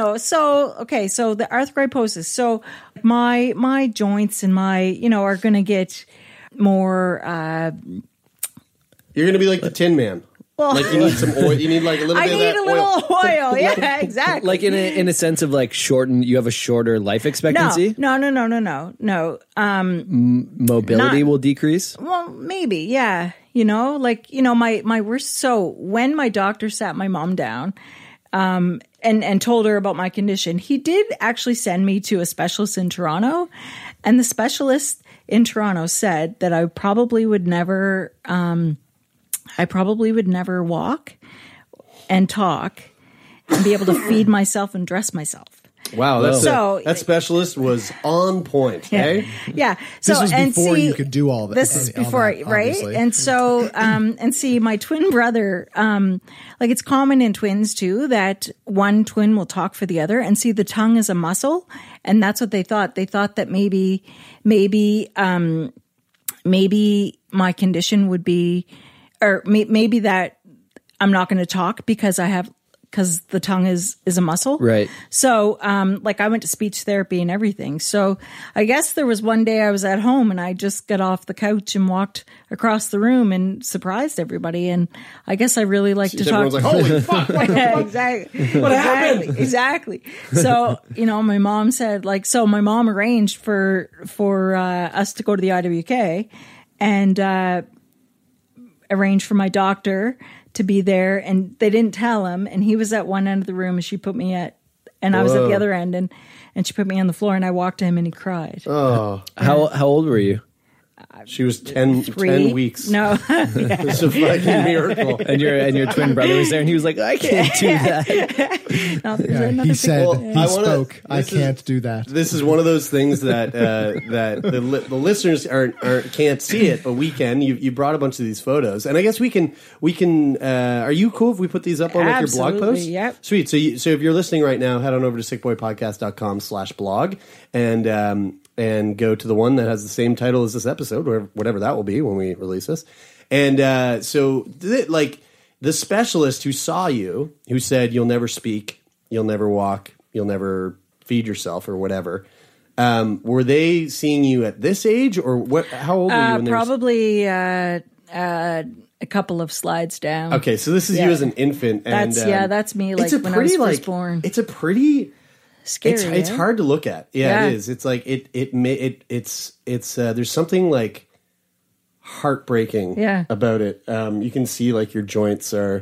So the arthrogryposis. So my joints and my are going to get more. You're going to be like the Tin Man. Well, like you need some oil. You need like a little bit of that oil. I need a little oil. Yeah, exactly. Like in a sense of like you have a shorter life expectancy? No. Mobility will decrease? Well, maybe, yeah. My worst. So when my doctor sat my mom down and told her about my condition, he did actually send me to a specialist in Toronto. And the specialist in Toronto said that I probably would never walk and talk and be able to feed myself and dress myself. Wow, that specialist was on point, eh? Yeah. So this was before you could do all that. This is before, right? Obviously. And so, and see, my twin brother, it's common in twins too that one twin will talk for the other. And see, the tongue is a muscle, and that's what they thought. They thought that maybe my condition would be. Or maybe that I'm not going to talk because the tongue is a muscle. Right. So, like I went to speech therapy and everything. So I guess there was one day I was at home and I just got off the couch and walked across the room and surprised everybody. And I guess I really like to talk. Everyone's like, holy fuck, what the fuck? Exactly. What happened? Exactly. So, my mom said my mom arranged for us to go to the IWK and, arranged for my doctor to be there, and they didn't tell him, and he was at one end of the room and she put me I was at the other end, and she put me on the floor, and I walked to him and he cried. Oh, how old were you? She was 10 weeks. No. It's a fucking miracle. And your twin brother was there, and he was like, I can't do that. He said, I can't do that. This is one of those things that the listeners can't see it, but we can. You brought a bunch of these photos, and I guess we can. Are you cool if we put these up on your blog post? Yep. Sweet. So if you're listening right now, head on over to sickboypodcast.com/blog and go to the one that has the same title as this episode, or whatever that will be when we release this. And the specialist who saw you, who said you'll never speak, you'll never walk, you'll never feed yourself, or whatever. Were they seeing you at this age, or what? How old were you? When probably a couple of slides down. Okay, so this is you as an infant. And, that's me. Like when I was first born. It's a pretty. Scary. It's hard to look at. Yeah, it is. It's like it's there's something like heartbreaking about it. You can see like your joints are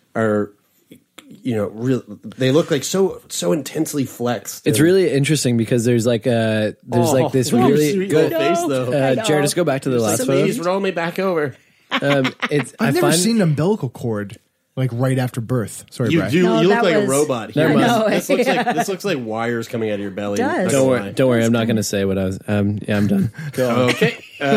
real. They look like so intensely flexed. It's really interesting because there's like this really good face though. Jared, just go back to the last photo. Please roll me back over. I've never seen an umbilical cord. Like right after birth. Sorry, you Brian. do. You look like a robot. Here. This looks like wires coming out of your belly. Don't worry. I'm not going to say what I was. I'm done. Okay.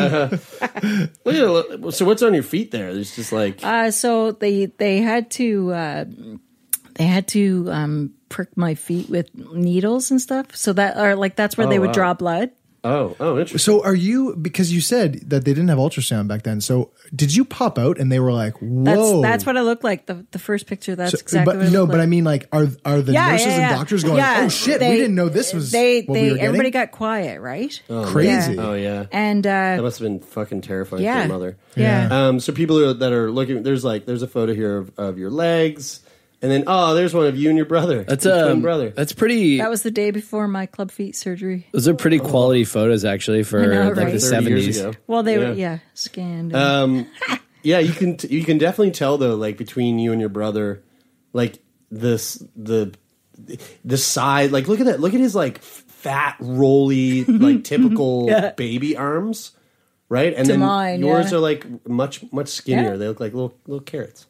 So what's on your feet there? There's just like. So they had to prick my feet with needles and stuff. So that's where they would draw blood. Oh, interesting. So are you, because you said that they didn't have ultrasound back then, so did you pop out and they were like, whoa? That's what I look like. The first picture, that's exactly what I look like. But I mean, like, are the nurses and doctors going, oh shit, we didn't know this was what we were getting? Everybody got quiet, right? Oh, crazy. Yeah. Oh, yeah. And that must have been fucking terrifying for your mother. Yeah. So people that are looking, there's a photo here of your legs. And then, there's one of you and your brother. That's your twin brother. That's pretty. That was the day before my club feet surgery. Those are pretty quality photos, actually, for the 70s. Well, they were scanned. Yeah, you can definitely tell though, like between you and your brother, like the side. Like look at his like fat, rolly, like typical baby arms, right? And then mine, yours are like much skinnier. Yeah. They look like little carrots.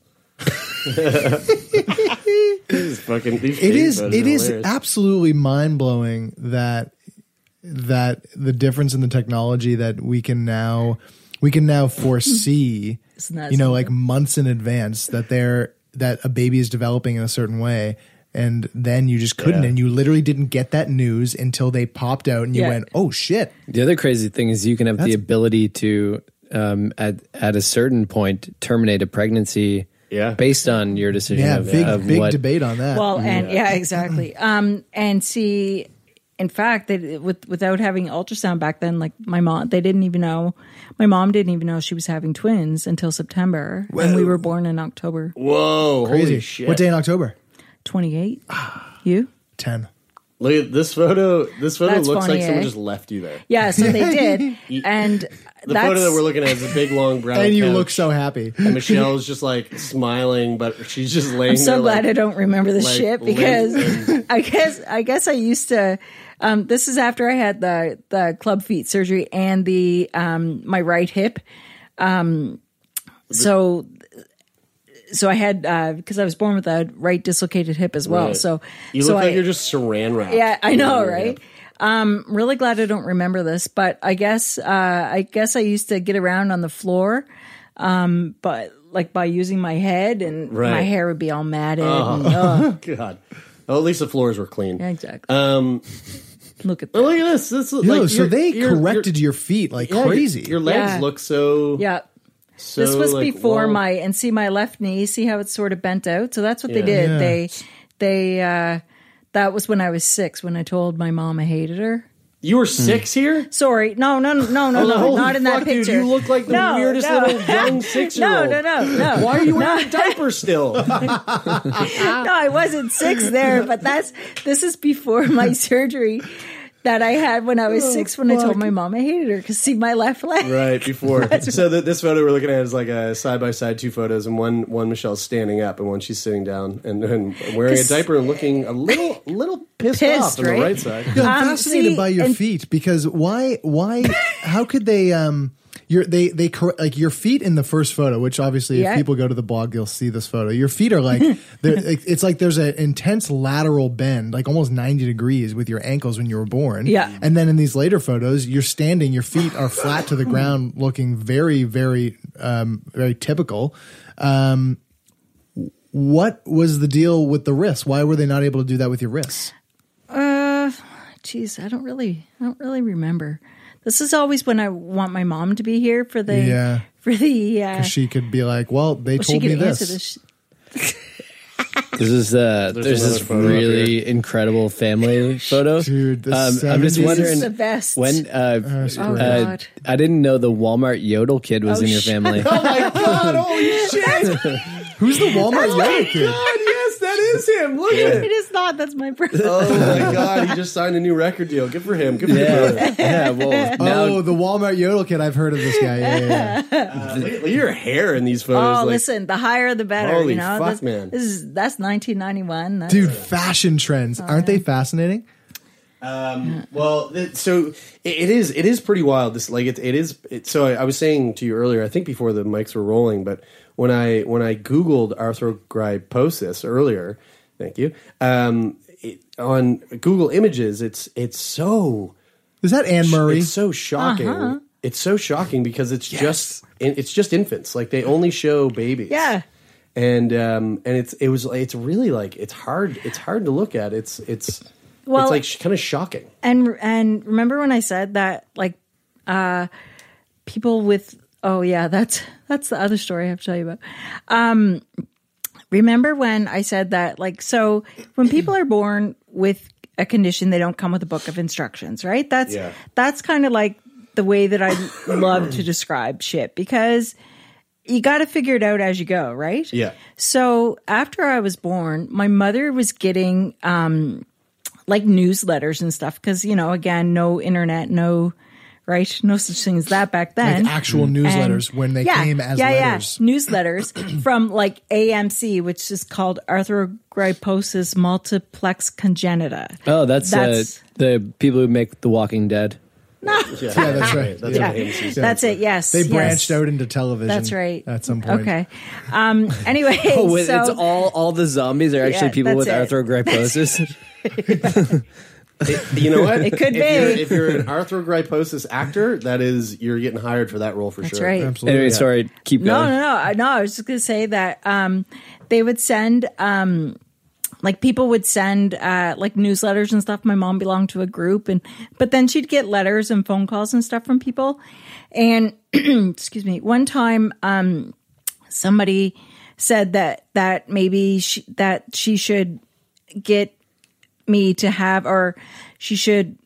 It is absolutely mind-blowing that the difference in the technology that we can now foresee, like months in advance that a baby is developing in a certain way, and then you just couldn't, and you literally didn't get that news until they popped out, and you went, oh shit. The other crazy thing is you can have the ability to at a certain point terminate a pregnancy. Yeah, based on your decision. Yeah, big debate on that. Well, and exactly. And see, in fact, without having ultrasound back then, like my mom didn't even know she was having twins until September, and we were born in October. Whoa, crazy! Holy shit. What day in October? 28. You? 10. Look at this photo. This photo looks like someone just left you there. Yeah, so they did. And the photo that we're looking at is a big long brown and you couch, look so happy. And Michelle's just like smiling, but she's just laying I'm so there. glad I don't remember the shit because I guess I used to. This is after I had the club feet surgery and the my right hip. So I had because I was born with a right dislocated hip as well. Right. So you look like you're just saran wrapped. Yeah, I know, right? Really glad I don't remember this, but I guess I used to get around on the floor, but like by using my head, and my hair would be all matted. God. Oh, at least the floors were clean. Yeah, exactly. Look at that. Look at this. This so they corrected your feet like crazy. Your legs look so. Yeah. So, this was like, before well- and see my left knee, see how it's sort of bent out? So that's what they Yeah. did. Yeah. That was when I was 6, when I told my mom I hated her. You were 6 here? Sorry. No, holy not in that fuck, dude, picture. you look like the weirdest little young 6-year-old. No. Why are you wearing a diaper still? No, I wasn't 6 there, but this is before my surgery that I had when I was 6 when I told my mom I hated her, because see my left leg. Right, before. So this photo we're looking at is like a side-by-side 2 photos, and one Michelle's standing up and one she's sitting down and wearing a diaper and looking a little pissed off on right? the right side. Yeah, I'm fascinated by your feet, because why how could they like your feet in the first photo, which obviously if people go to the blog you'll see this photo. Your feet are like it's like there's an intense lateral bend, like almost 90 degrees with your ankles when you were born. Yeah. And then in these later photos you're standing, your feet are flat to the ground, looking very, very very typical. What was the deal with the wrists? Why were they not able to do that with your wrists? Geez, I don't really remember. This is always when I want my mom to be here for the 'Cause she could be like, well, they told me this. There's this really incredible family photo. Dude, I'm just wondering, this is the best. when God. I didn't know the Walmart Yodel kid was in your family. Oh my god, holy shit! Who's the Walmart Yoda kid? God, yes, that is him. Look at It it. is not. That's my brother. Oh my god, he just signed a new record deal. Good for him. Good for him. Yeah, well, now, The Walmart Yodel kid. I've heard of this guy. Yeah. Look at your hair in these photos. Oh, like, listen, the higher the better. Holy you know, fuck, man. That's 1991. That's Dude, fashion trends. Aren't they fascinating? Well, so it is pretty wild. This like it is. So I was saying to you earlier, I think before the mics were rolling, but when I Googled arthrogryposis earlier, thank you, on Google Images, it's so. Is that Anne Murray? It's so shocking. Uh-huh. It's so shocking because it's just infants. Like they only show babies. Yeah. And it's really like it's hard to look at. It's like kind of shocking. And remember when I said that, like, people with that's the other story I have to tell you about. Remember when I said that, like, so when people are born with a condition, they don't come with a book of instructions, right? That's kind of like the way that I love to describe shit, because you got to figure it out as you go, right? Yeah. So after I was born, my mother was getting like newsletters and stuff, because, you know, again, no internet, no such thing as that back then. Like actual newsletters when they came as letters. Yeah, newsletters from like AMC, which is called Arthrogryposis Multiplex Congenita. Oh, that's the people who make The Walking Dead. No. Yeah, that's right. That's Yeah. what AMC said. That's it. Yes, They branched yes. out into television. That's right. At some point. Okay. Anyway, Oh, so it's all the zombies are actually Yeah, people with that's it. arthrogryposis. You know what? It could be. If you're an arthrogryposis actor, you're getting hired for that role for That's sure. right. Absolutely. Anyway, sorry, keep going. No. I was just going to say that they would send, like people would send like newsletters and stuff. My mom belonged to a group, but then she'd get letters and phone calls and stuff from people. And excuse me, one time somebody said that maybe she should get me to have, or she should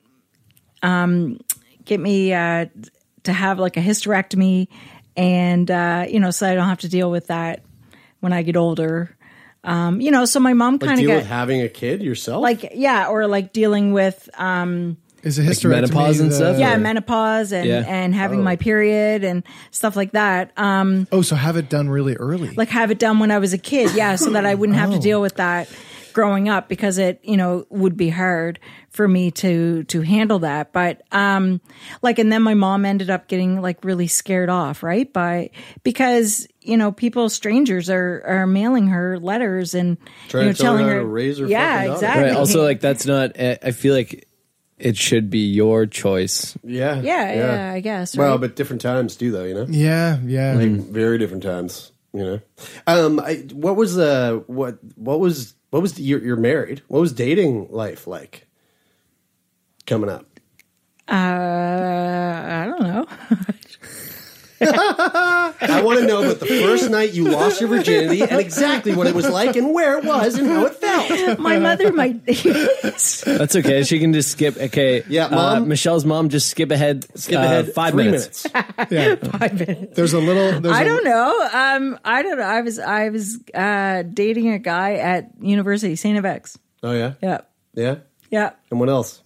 get me to have like a hysterectomy, and so I don't have to deal with that when I get older. So my mom Like kind of deal got with having a kid yourself? or like dealing with Is a Like hysterectomy menopause and stuff? yeah, menopause and having my period and stuff like that. So have it done really early. Like have it done when I was a kid, yeah, so that I wouldn't have to deal with that growing up, because it, would be hard for me to handle that. But and then my mom ended up getting like really scared off, right? Because strangers are mailing her letters and Trying to tell telling her her how to raise her yeah, fucking daughter. exactly. Right. Also, like that's not. I feel like it should be your choice. Yeah. Yeah, I guess. Right? Well, but different times too, though. Yeah. Like very different times. What was you're married? What was dating life like coming up? I don't know. I want to know about the first night you lost your virginity and exactly what it was like and where it was and how it felt. My mother might. That's okay. She can just skip. Okay. Yeah, Mom. Michelle's mom, just skip ahead. 5 3 minutes. Yeah. 5 minutes. There's a little. I don't know. I don't know. I was dating a guy at University, St. FX. Oh, yeah? Yeah. Yeah? Yeah. And what else?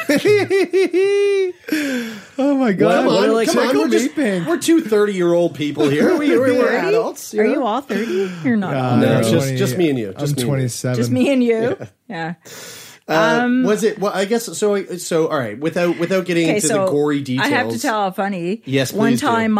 Oh my God! Come on. We're two 30-year-old people here. We're adults. Are you all 30? You're not. No, it's just me and you. I'm 27. Just me and you. Yeah. Was it? Well, I guess so. All right. Without getting into the gory details, I have to tell how funny. Yes, please. One time,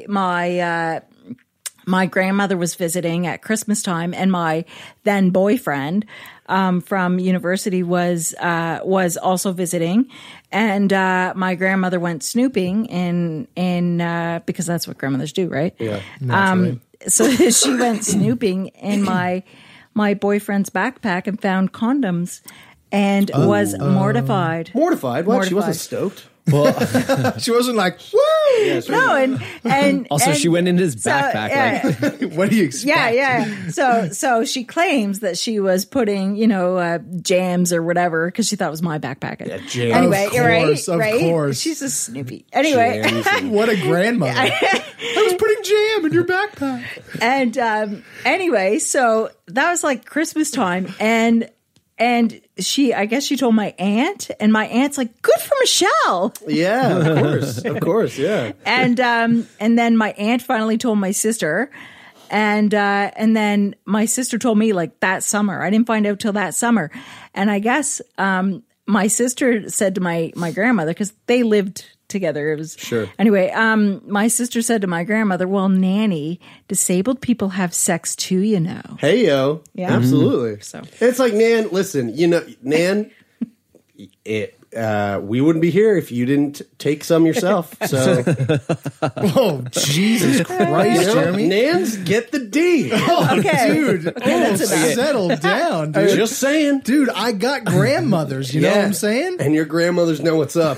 my grandmother was visiting at Christmas time, and my then boyfriend from university was also visiting, and my grandmother went snooping in because that's what grandmothers do, right? Yeah. So she went snooping in my boyfriend's backpack and found condoms, and was mortified. Mortified? What? She wasn't stoked. Well, she wasn't like, woo! Yeah, no, and also she went into his backpack. Like, what do you expect? Yeah. So she claims that she was putting, jams or whatever because she thought it was my backpack. Yeah, jams. Anyway, Of course. She's a Snoopy. Anyway, what a grandmother! I was putting jam in your backpack. And anyway, so that was like Christmas time, and I guess she told my aunt, and my aunt's like, good for Michelle. Yeah, of course, yeah. And then my aunt finally told my sister, and then my sister told me like that summer. I didn't find out till that summer, and I guess my sister said to my grandmother, because they lived together. It was sure. Anyway, my sister said to my grandmother, "Well, Nanny, disabled people have sex too, you know." Hey yo, yeah, absolutely. So it's like, Nan, listen, Nan, we wouldn't be here if you didn't take some yourself. So, oh Jesus Christ, Jeremy, Nans get the D. Oh, okay, dude, settle down, dude. Just saying, dude. I got grandmothers. You know what I'm saying? And your grandmothers know what's up.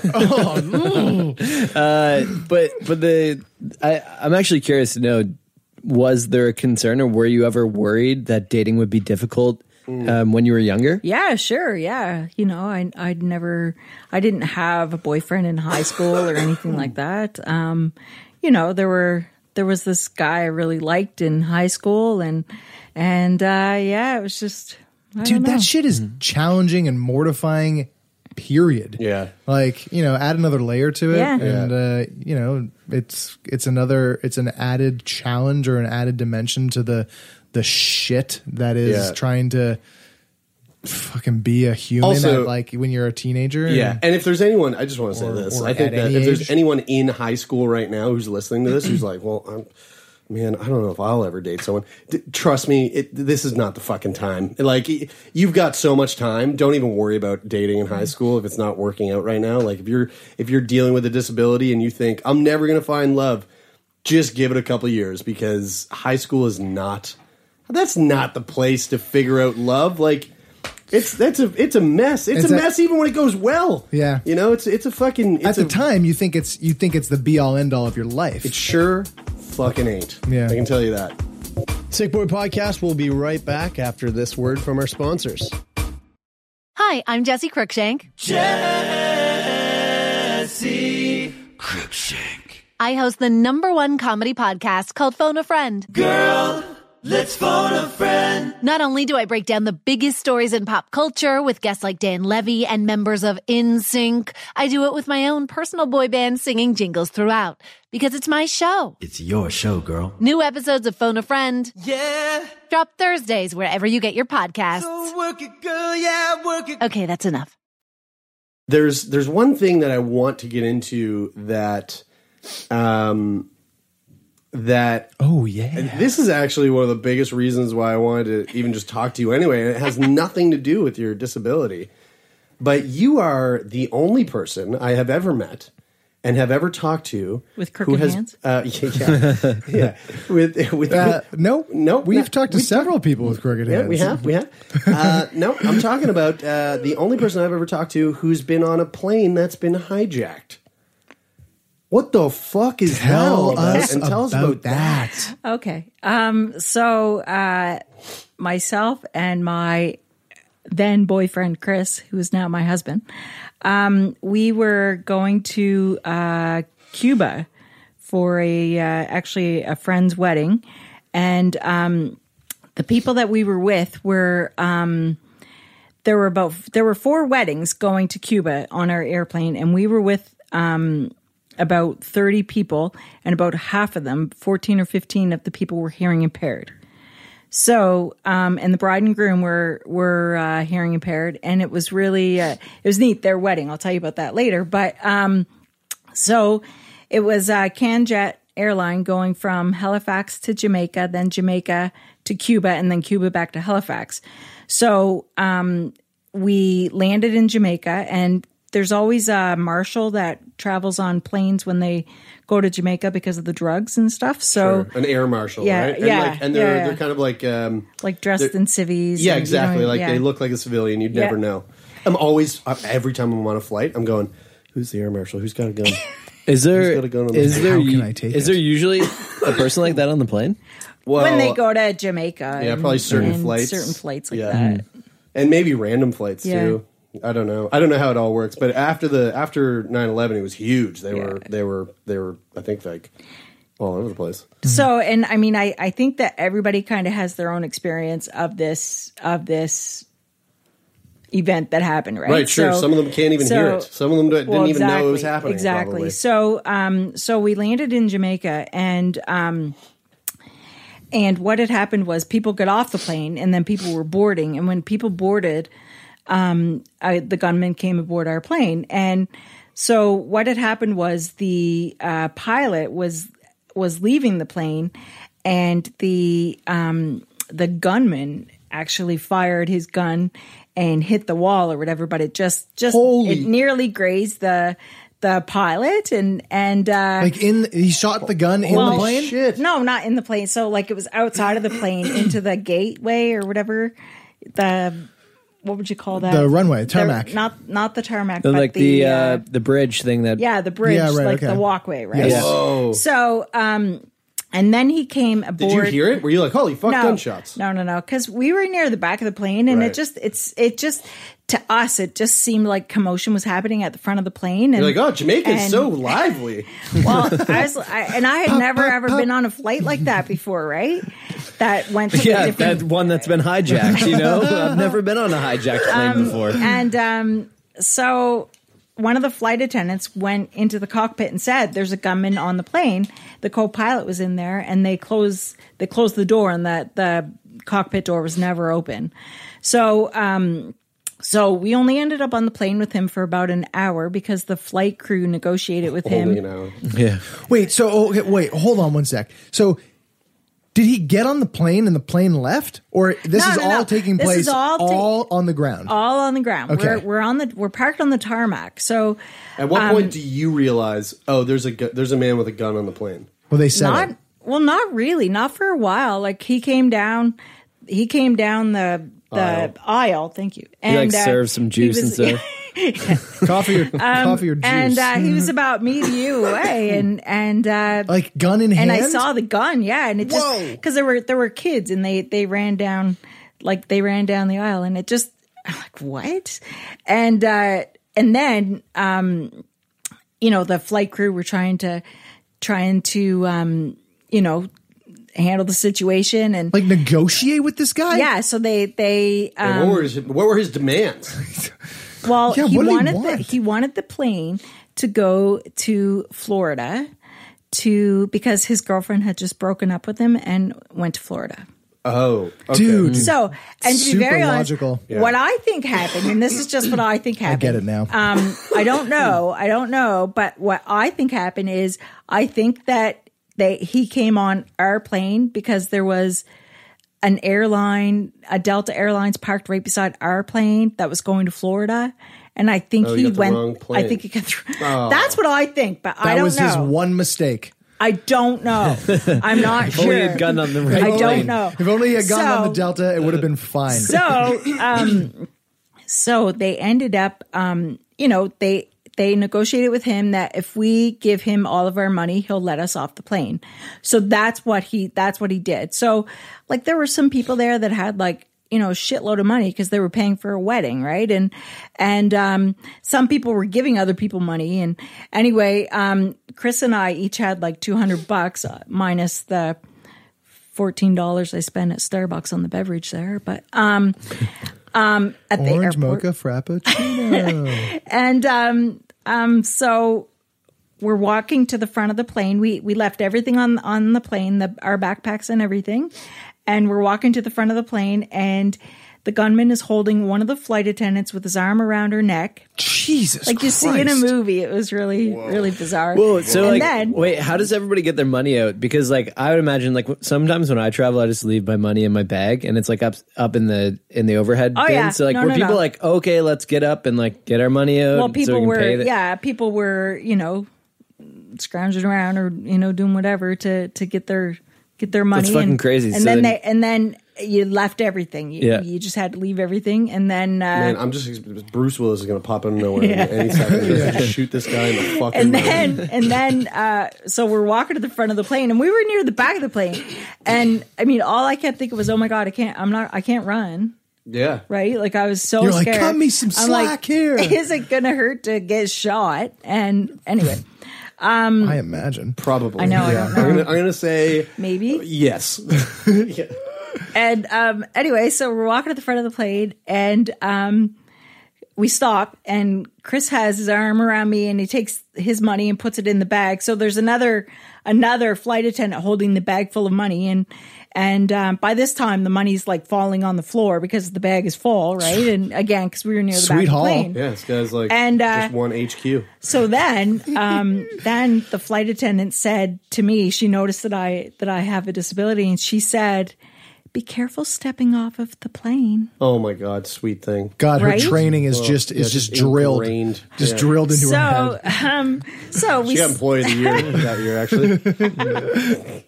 I'm actually curious to know: was there a concern, or were you ever worried that dating would be difficult? When you were younger? Yeah, sure. Yeah. I didn't have a boyfriend in high school or anything like that. There was this guy I really liked in high school and it was just, dude, that shit is challenging and mortifying, period. Yeah. Like, add another layer to it. Yeah. And, it's an added challenge or an added dimension to the shit that is trying to fucking be a human also, like when you're a teenager. Yeah. And if there's anyone, I just want to say this. I think that if there's anyone in high school right now who's listening to this, who's like, well, I don't know if I'll ever date someone. Trust me, this is not the fucking time. Like, you've got so much time. Don't even worry about dating in high school if it's not working out right now. Like, if you're dealing with a disability and you think, I'm never going to find love, just give it a couple years, because high school is not... That's not the place to figure out love. Like, it's a mess. It's a mess even when it goes well. Yeah, it's a fucking. At the time, you think it's the be all end all of your life. It sure fucking ain't. Yeah, I can tell you that. Sick Boy Podcast will be right back after this word from our sponsors. Hi, I'm Jessie Cruikshank. Jessie Cruikshank. I host the #1 comedy podcast called Phone a Friend. Girl, let's phone a friend. Not only do I break down the biggest stories in pop culture with guests like Dan Levy and members of NSYNC, I do it with my own personal boy band singing jingles throughout. Because it's my show. It's your show, girl. New episodes of Phone a Friend. Yeah. Drop Thursdays wherever you get your podcasts. So work it, girl, yeah, work it. Okay, that's enough. There's one thing that I want to get into that... this is actually one of the biggest reasons why I wanted to even just talk to you anyway, and it has nothing to do with your disability, but you are the only person I have ever met and have ever talked to with crooked hands. No, we've talked to several people with crooked hands. We have. No, I'm talking about the only person I've ever talked to who's been on a plane that's been hijacked. What the fuck is that all about? And tell us about that. Okay. So myself and my then boyfriend, Chris, who is now my husband, we were going to Cuba for actually a friend's wedding. And the people that we were with were there were 4 weddings going to Cuba on our airplane, and we were with about 30 people, and about half of them, 14 or 15 of the people, were hearing impaired. So, and the bride and groom were hearing impaired, and it was really it was neat, their wedding. I'll tell you about that later. But so it was CanJet airline going from Halifax to Jamaica, then Jamaica to Cuba, and then Cuba back to Halifax. So we landed in Jamaica, and there's always a marshal that travels on planes when they go to Jamaica because of the drugs and stuff. So Sure. An air marshal, yeah, right? Yeah, and they're kind of like dressed in civvies. Yeah, and, exactly. you know, They look like a civilian. You'd never know. I'm always every time I'm on a flight, I'm going, "Who's the air marshal? Who's got a gun? Is there Who's got a gun on this? how can I take there usually a person like that on the plane? Well, when they go to Jamaica. Yeah, probably certain and flights. Certain flights like that. And maybe random flights Yeah. too. I don't know how it all works, but after 9/11 it was huge. They were I think like all over the place. So, and I mean, I think that everybody kind of has their own experience of this event that happened, right? Right, sure. So, Some of them can't even hear it. Some of them didn't even know it was happening. Exactly. Probably. So we landed in Jamaica, and what had happened was people got off the plane, and then people were boarding, and when people boarded, the gunman came aboard our plane, and so what had happened was the pilot was leaving the plane, and the gunman actually fired his gun and hit the wall or whatever, but it it nearly grazed the pilot and he shot the gun in the plane? Shit. No, not in the plane. So like it was outside of the plane into the gateway or whatever. What would you call that? The runway, tarmac. Not the tarmac, The, but like the bridge thing that. yeah, the bridge, Yeah, right, okay. the walkway, right? Yes. Whoa. So, and then he came aboard. Did you hear it? Were you like, holy fuck, gunshots? No, because we were near the back of the plane, and Right. it just to us, it just seemed like commotion was happening at the front of the plane. And, You're like, oh, Jamaica's so lively. Well, I had never ever been on a flight like that before, right? That went to Yeah, that one that's been hijacked, you know? I've never been on a hijacked plane before. And so one of the flight attendants went into the cockpit and said, there's a gunman on the plane. The co-pilot was in there, and they closed the door, and the cockpit door was never open. So we only ended up on the plane with him for about an hour because the flight crew negotiated with him. Only an hour. Yeah. Wait, hold on one sec. So did he get on the plane and the plane left? Or this is all taking This place is all on the ground? All on the ground. Okay. We're parked on the tarmac. So At what point do you realize, oh, there's a man with a gun on the plane? Well, they said it. Well, not really. Not for a while. Like he came down the aisle. Thank you. And served some juice and stuff. Coffee or juice. And he was about me to you away, and like gun in hand. And I saw the gun, yeah, and it just because there were kids, and they ran down the aisle, and it just I'm like what, and then the flight crew were trying to handle the situation and like negotiate with this guy. Yeah, so they what were his demands? Well, Yeah, he what did he wanted want? he wanted the plane to go to Florida because his girlfriend had just broken up with him and went to Florida. Oh, okay. Dude. So, and to be Super very honest, logical. Yeah. what I think happened, and this is just what I think happened. I get it now. I don't know, but what I think happened is I think that he came on our plane because there was an airline, a Delta Airlines parked right beside our plane that was going to Florida. And I think he went, I think he got through. Oh. That's what I think, but I That don't was know. his one mistake. I don't know. I'm not sure. Only had gun on the right I plane. don't know. If only he had gone on the Delta, it would have been fine. So they ended up, they negotiated with him that if we give him all of our money, he'll let us off the plane. So that's what he did. So like there were some people there that had like, you know, a shitload of money because they were paying for a wedding, right? And some people were giving other people money. And anyway, Chris and I each had like $200 minus the $14 I spent at Starbucks on the beverage there. But at the Orange airport. mocha frappuccino. And so we're walking to the front of the plane. We left everything on the plane, our backpacks and everything. And we're walking to the front of the plane, and the gunman is holding one of the flight attendants with his arm around her neck. Jesus like you Christ. see in a movie. It was really, really bizarre. Whoa, so and like, then, wait, how does everybody get their money out? Because like, I would imagine like sometimes when I travel, I just leave my money in my bag, and it's like up in the overhead bin. yeah. So like, No, were people no. like, okay, let's get up and like get our money out? well, people so we can pay people were, you know, scrounging around or, you know, doing whatever to get their money. That's fucking crazy. And So then you left everything. You just had to leave everything, and then Man, I'm just Bruce Willis is going to pop out of nowhere any second. Just shoot this guy in the fucking. and then so we're walking to the front of the plane, and we were near the back of the plane, and I mean, all I kept thinking was, oh my god, I can't run. Yeah. Right? Like I was so You're scared. like, cut me some I'm slack like, here. Is it gonna hurt to get shot? And anyway. I imagine. Probably. I know, I don't know. I'm gonna say maybe. Yes. Yeah. And anyway, so we're walking at the front of the plane, and we stop, and Chris has his arm around me, and he takes his money and puts it in the bag. So there's another flight attendant holding the bag full of money, and by this time the money's like falling on the floor because the bag is full, right? And again, because we were near the back of the plane. Yeah, this guy's like And, just one HQ. So then the flight attendant said to me, she noticed that I have a disability, and she said, "Be careful stepping off of the plane." Oh my god, sweet thing. God, her Right? training is just drilled, ingrained. drilled into her head. So we She got employee of the year that year, actually.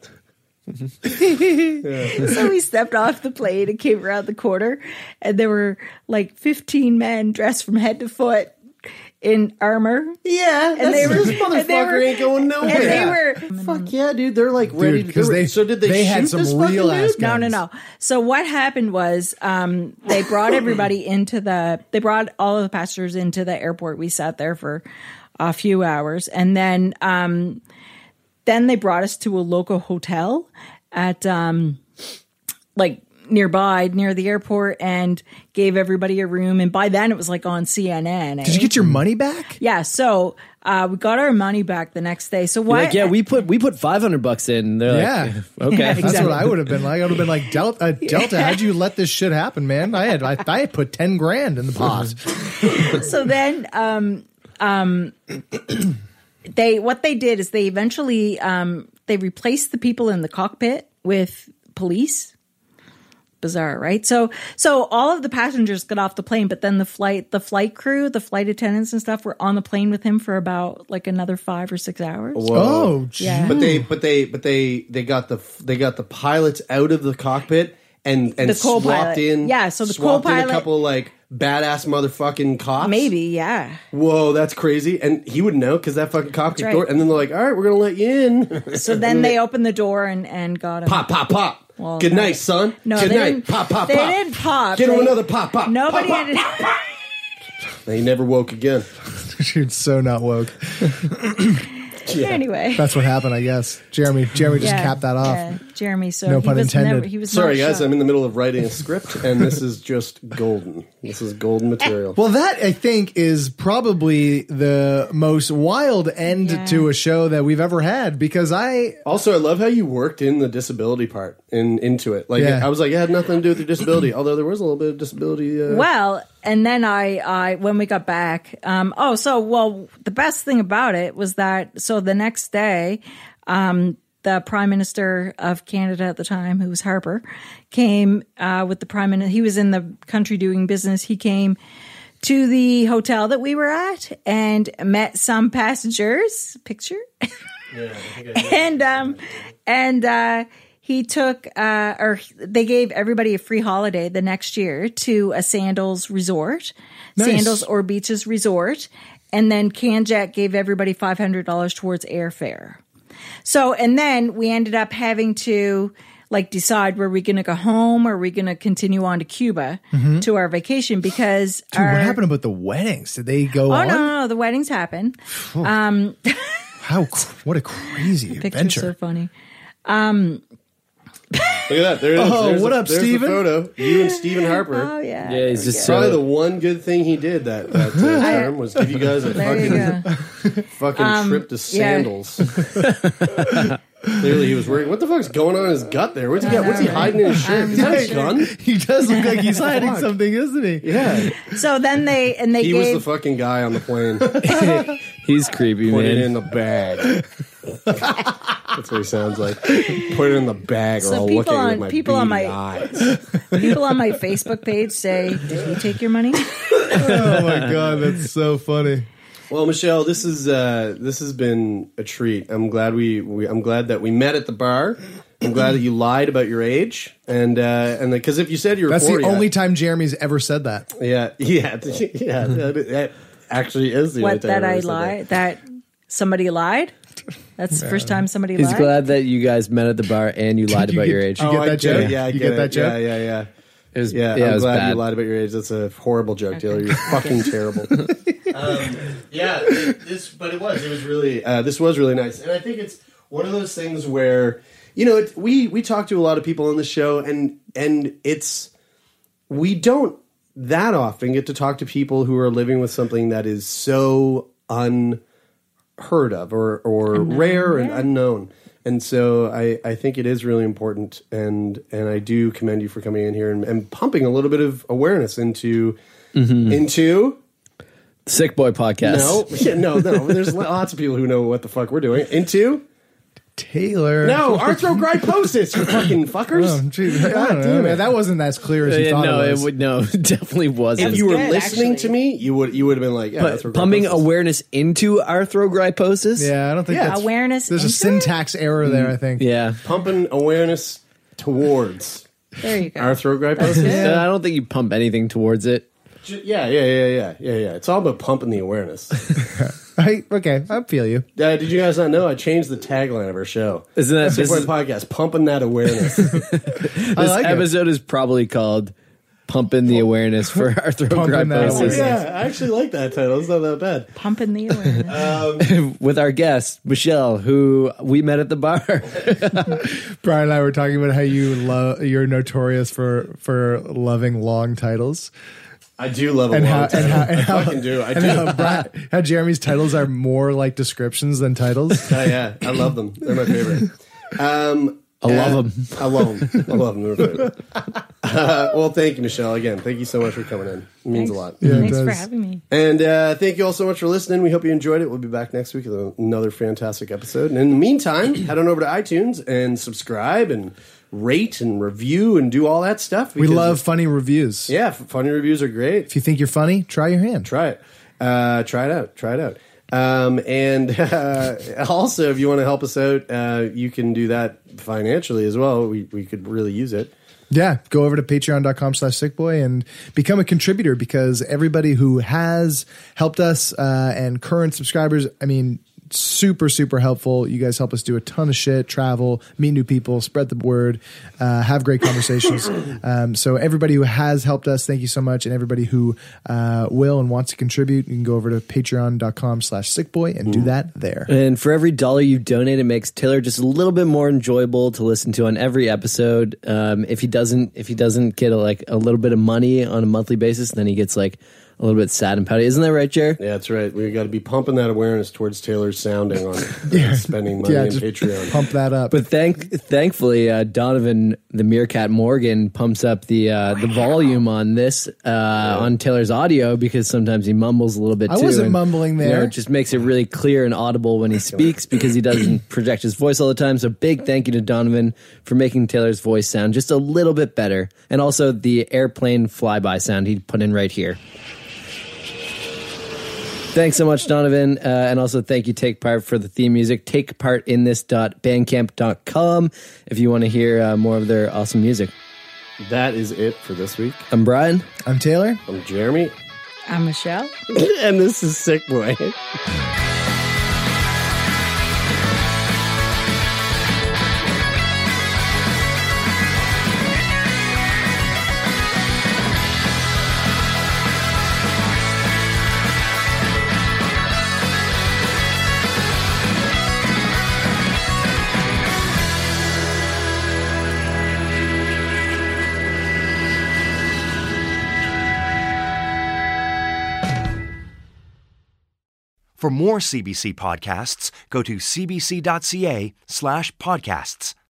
So we stepped off the plane and came around the corner, and there were like 15 men dressed from head to foot in armor. Yeah, this motherfucker ain't going nowhere. And they were fuck yeah, dude. They're like ready Dude, 'cause to. they- So did they had shoot some this real fucking ass dude? guns. No. So what happened was they brought everybody they brought all of the passengers into the airport. We sat there for a few hours, and then they brought us to a local hotel at like nearby near the airport, and gave everybody a room. And by then it was like on CNN. Did you get your money back? Yeah. So we got our money back the next day. So You're what? like, yeah, we put $500 in. They're Yeah. like, okay. Yeah, That's exactly. what I would have been like. I would have been like, Delta, how'd you let this shit happen, man? I had put 10 grand in the pot. So then what they did is they eventually they replaced the people in the cockpit with police. Bizarre, right? So all of the passengers got off the plane, but then the flight crew, the flight attendants and stuff were on the plane with him for about like another 5 or 6 hours. Whoa. Oh, geez. Yeah. But they got the pilots out of the cockpit and The swapped co-pilot. in. Yeah, so the swapped in co-pilot- a couple like badass motherfucking cops. Maybe, yeah. Whoa, that's crazy. And he would know because that fucking cockpit That's door. right. And then they're like, all right, we're gonna let you in. So then they opened the door and got him. pop, pop, pop. Well, Good no. night, son. No, Good they night. didn't- Pop, pop, they pop. didn't pop. Get him They- another pop, pop. Nobody pop, ended. pop. And he never woke again. Dude, so not woke. Anyway. That's what happened, I guess. Jeremy just Yeah, capped that off. yeah, Jeremy. So No he pun was intended. Never, he was Sorry, not guys. shot. I'm in the middle of writing a script, and this is just golden. This is golden material. Well, that I think is probably the most wild end to a show that we've ever had because I love how you worked in the disability part into it. Like Yeah. I was like, it had nothing to do with your disability, although there was a little bit of disability. Well, and then I when we got back, the best thing about it was that the next day, the Prime Minister of Canada at the time, who was Harper, came with the Prime Minister. He was in the country doing business. He came to the hotel that we were at and met some passengers. Picture. And he took, they gave everybody a free holiday the next year to a Sandals resort, Nice. Sandals or Beaches resort. And then CanJet gave everybody $500 towards airfare. So, and then we ended up having to like decide, were we going to go home or are we going to continue on to Cuba to our vacation? Because Dude, what happened about the weddings? Did they go on? No, the weddings happened. What a crazy The picture's adventure. so funny. Look at that. There it is. Oh, There's what up, there's Steven? The photo. You and Stephen Harper. Oh, yeah. Yeah, he's just Probably the one good thing he did that term was give you guys a fucking trip to sandals. Clearly he was worried. What the fuck's going on in his gut there? What's he got? What's he hiding in his shirt? Is that a gun? He does look like he's hiding something, isn't he? Yeah. So then they He was gave the fucking guy on the plane. He's creepy, Put man. it in the bag. That's what he sounds like. Put it in the bag, or So I'll people look at you on- with my people on beady my- eyes. people on my Facebook page say, "Did he take your money?" Oh my god, that's so funny. Well, Michelle, this has been a treat. I'm glad I'm glad that we met at the bar. I'm glad that you lied about your age, and because if you said you were That's 40, the only time Jeremy's ever said that. yeah. That actually is the only What, time that I've I ever said lied? That somebody lied? That's the first time somebody He's lied? glad that you guys met at the bar and you lied about your age. you get I that joke? it. Yeah, I You get get that it. joke? Yeah. It was, Yeah, it I'm was glad bad. you lied about your age. That's a horrible joke, Taylor. You're fucking terrible. Yeah, but it was really. This was really nice, and I think it's one of those things where we talk to a lot of people on the show, and it's we don't that often get to talk to people who are living with something that is so unheard of or rare and unknown. And so I think it is really important, and I do commend you for coming in here and pumping a little bit of awareness into Sick Boy Podcast. No. There's lots of people who know what the fuck we're doing. Into Taylor. no arthrogryposis, you fucking fuckers. Oh, geez. I God don't know, damn man. it. That wasn't as clear as you thought No, it was. it definitely wasn't. If you were good, listening actually. to me, you would have been like, yeah, But arthrogryposis. pumping awareness into arthrogryposis? Yeah, I don't think that's Awareness. There's a into syntax error there, I think. Yeah. pumping awareness towards There you go. arthrogryposis. I don't think you pump anything towards it. Yeah. It's all about pumping the awareness. Okay, I feel you. Did you guys not know I changed the tagline of our show? Isn't that Sick this, Boy is, Podcast, pumping that awareness. this like it. episode is probably called Pumping the Awareness for Pumping that Arthrogryposis. awareness. Yeah, I actually like that title. It's not that bad. Pumping the awareness. With our guest, Michelle, who we met at the bar. Brian and I were talking about how you're notorious for loving long titles. I do love a And long how, title. and how, I fucking do. I and do. how Jeremy's titles are more like descriptions than titles. Oh, yeah, I love them. They're my favorite. I love them. I love them. They're my favorite. Well, thank you, Michelle. Again, thank you so much for coming in. It means a lot. Yeah, it Thanks for does. having me. And thank you all so much for listening. We hope you enjoyed it. We'll be back next week with another fantastic episode. And in the meantime, head on over to iTunes and subscribe and rate and review and do all that stuff. We love funny reviews. Yeah, funny reviews are great. If you think you're funny, try your hand. Try it. Try it out. And also, if you want to help us out, you can do that financially as well. We could really use it. Yeah, go over to patreon.com/sickboy and become a contributor, because everybody who has helped us and current subscribers, I mean, super, super helpful. You guys help us do a ton of shit, travel, meet new people, spread the word, have great conversations. So everybody who has helped us, thank you so much. And everybody who will and wants to contribute, you can go over to patreon.com/sickboy and do that there. And for every dollar you donate, it makes Taylor just a little bit more enjoyable to listen to on every episode. If he doesn't get a little bit of money on a monthly basis, then he gets like a little bit sad and pouty. Isn't that right, Jared? Yeah, that's right. We got to be pumping that awareness towards Taylor's sounding on spending money on just Patreon. Pump that up. But thankfully, Donovan the Meerkat Morgan pumps up the volume on this on Taylor's audio, because sometimes he mumbles a little bit too. I wasn't and, mumbling there. It just makes it really clear and audible when he speaks, because he doesn't project his voice all the time. So big thank you to Donovan for making Taylor's voice sound just a little bit better, and also the airplane flyby sound he put in right here. Thanks so much, Donovan. And also thank you, Take Part, for the theme music. TakePartInThis.bandcamp.com if you want to hear more of their awesome music. That is it for this week. I'm Brian. I'm Taylor. I'm Jeremy. I'm Michelle. And this is Sick Boy. For more CBC podcasts, go to cbc.ca/podcasts.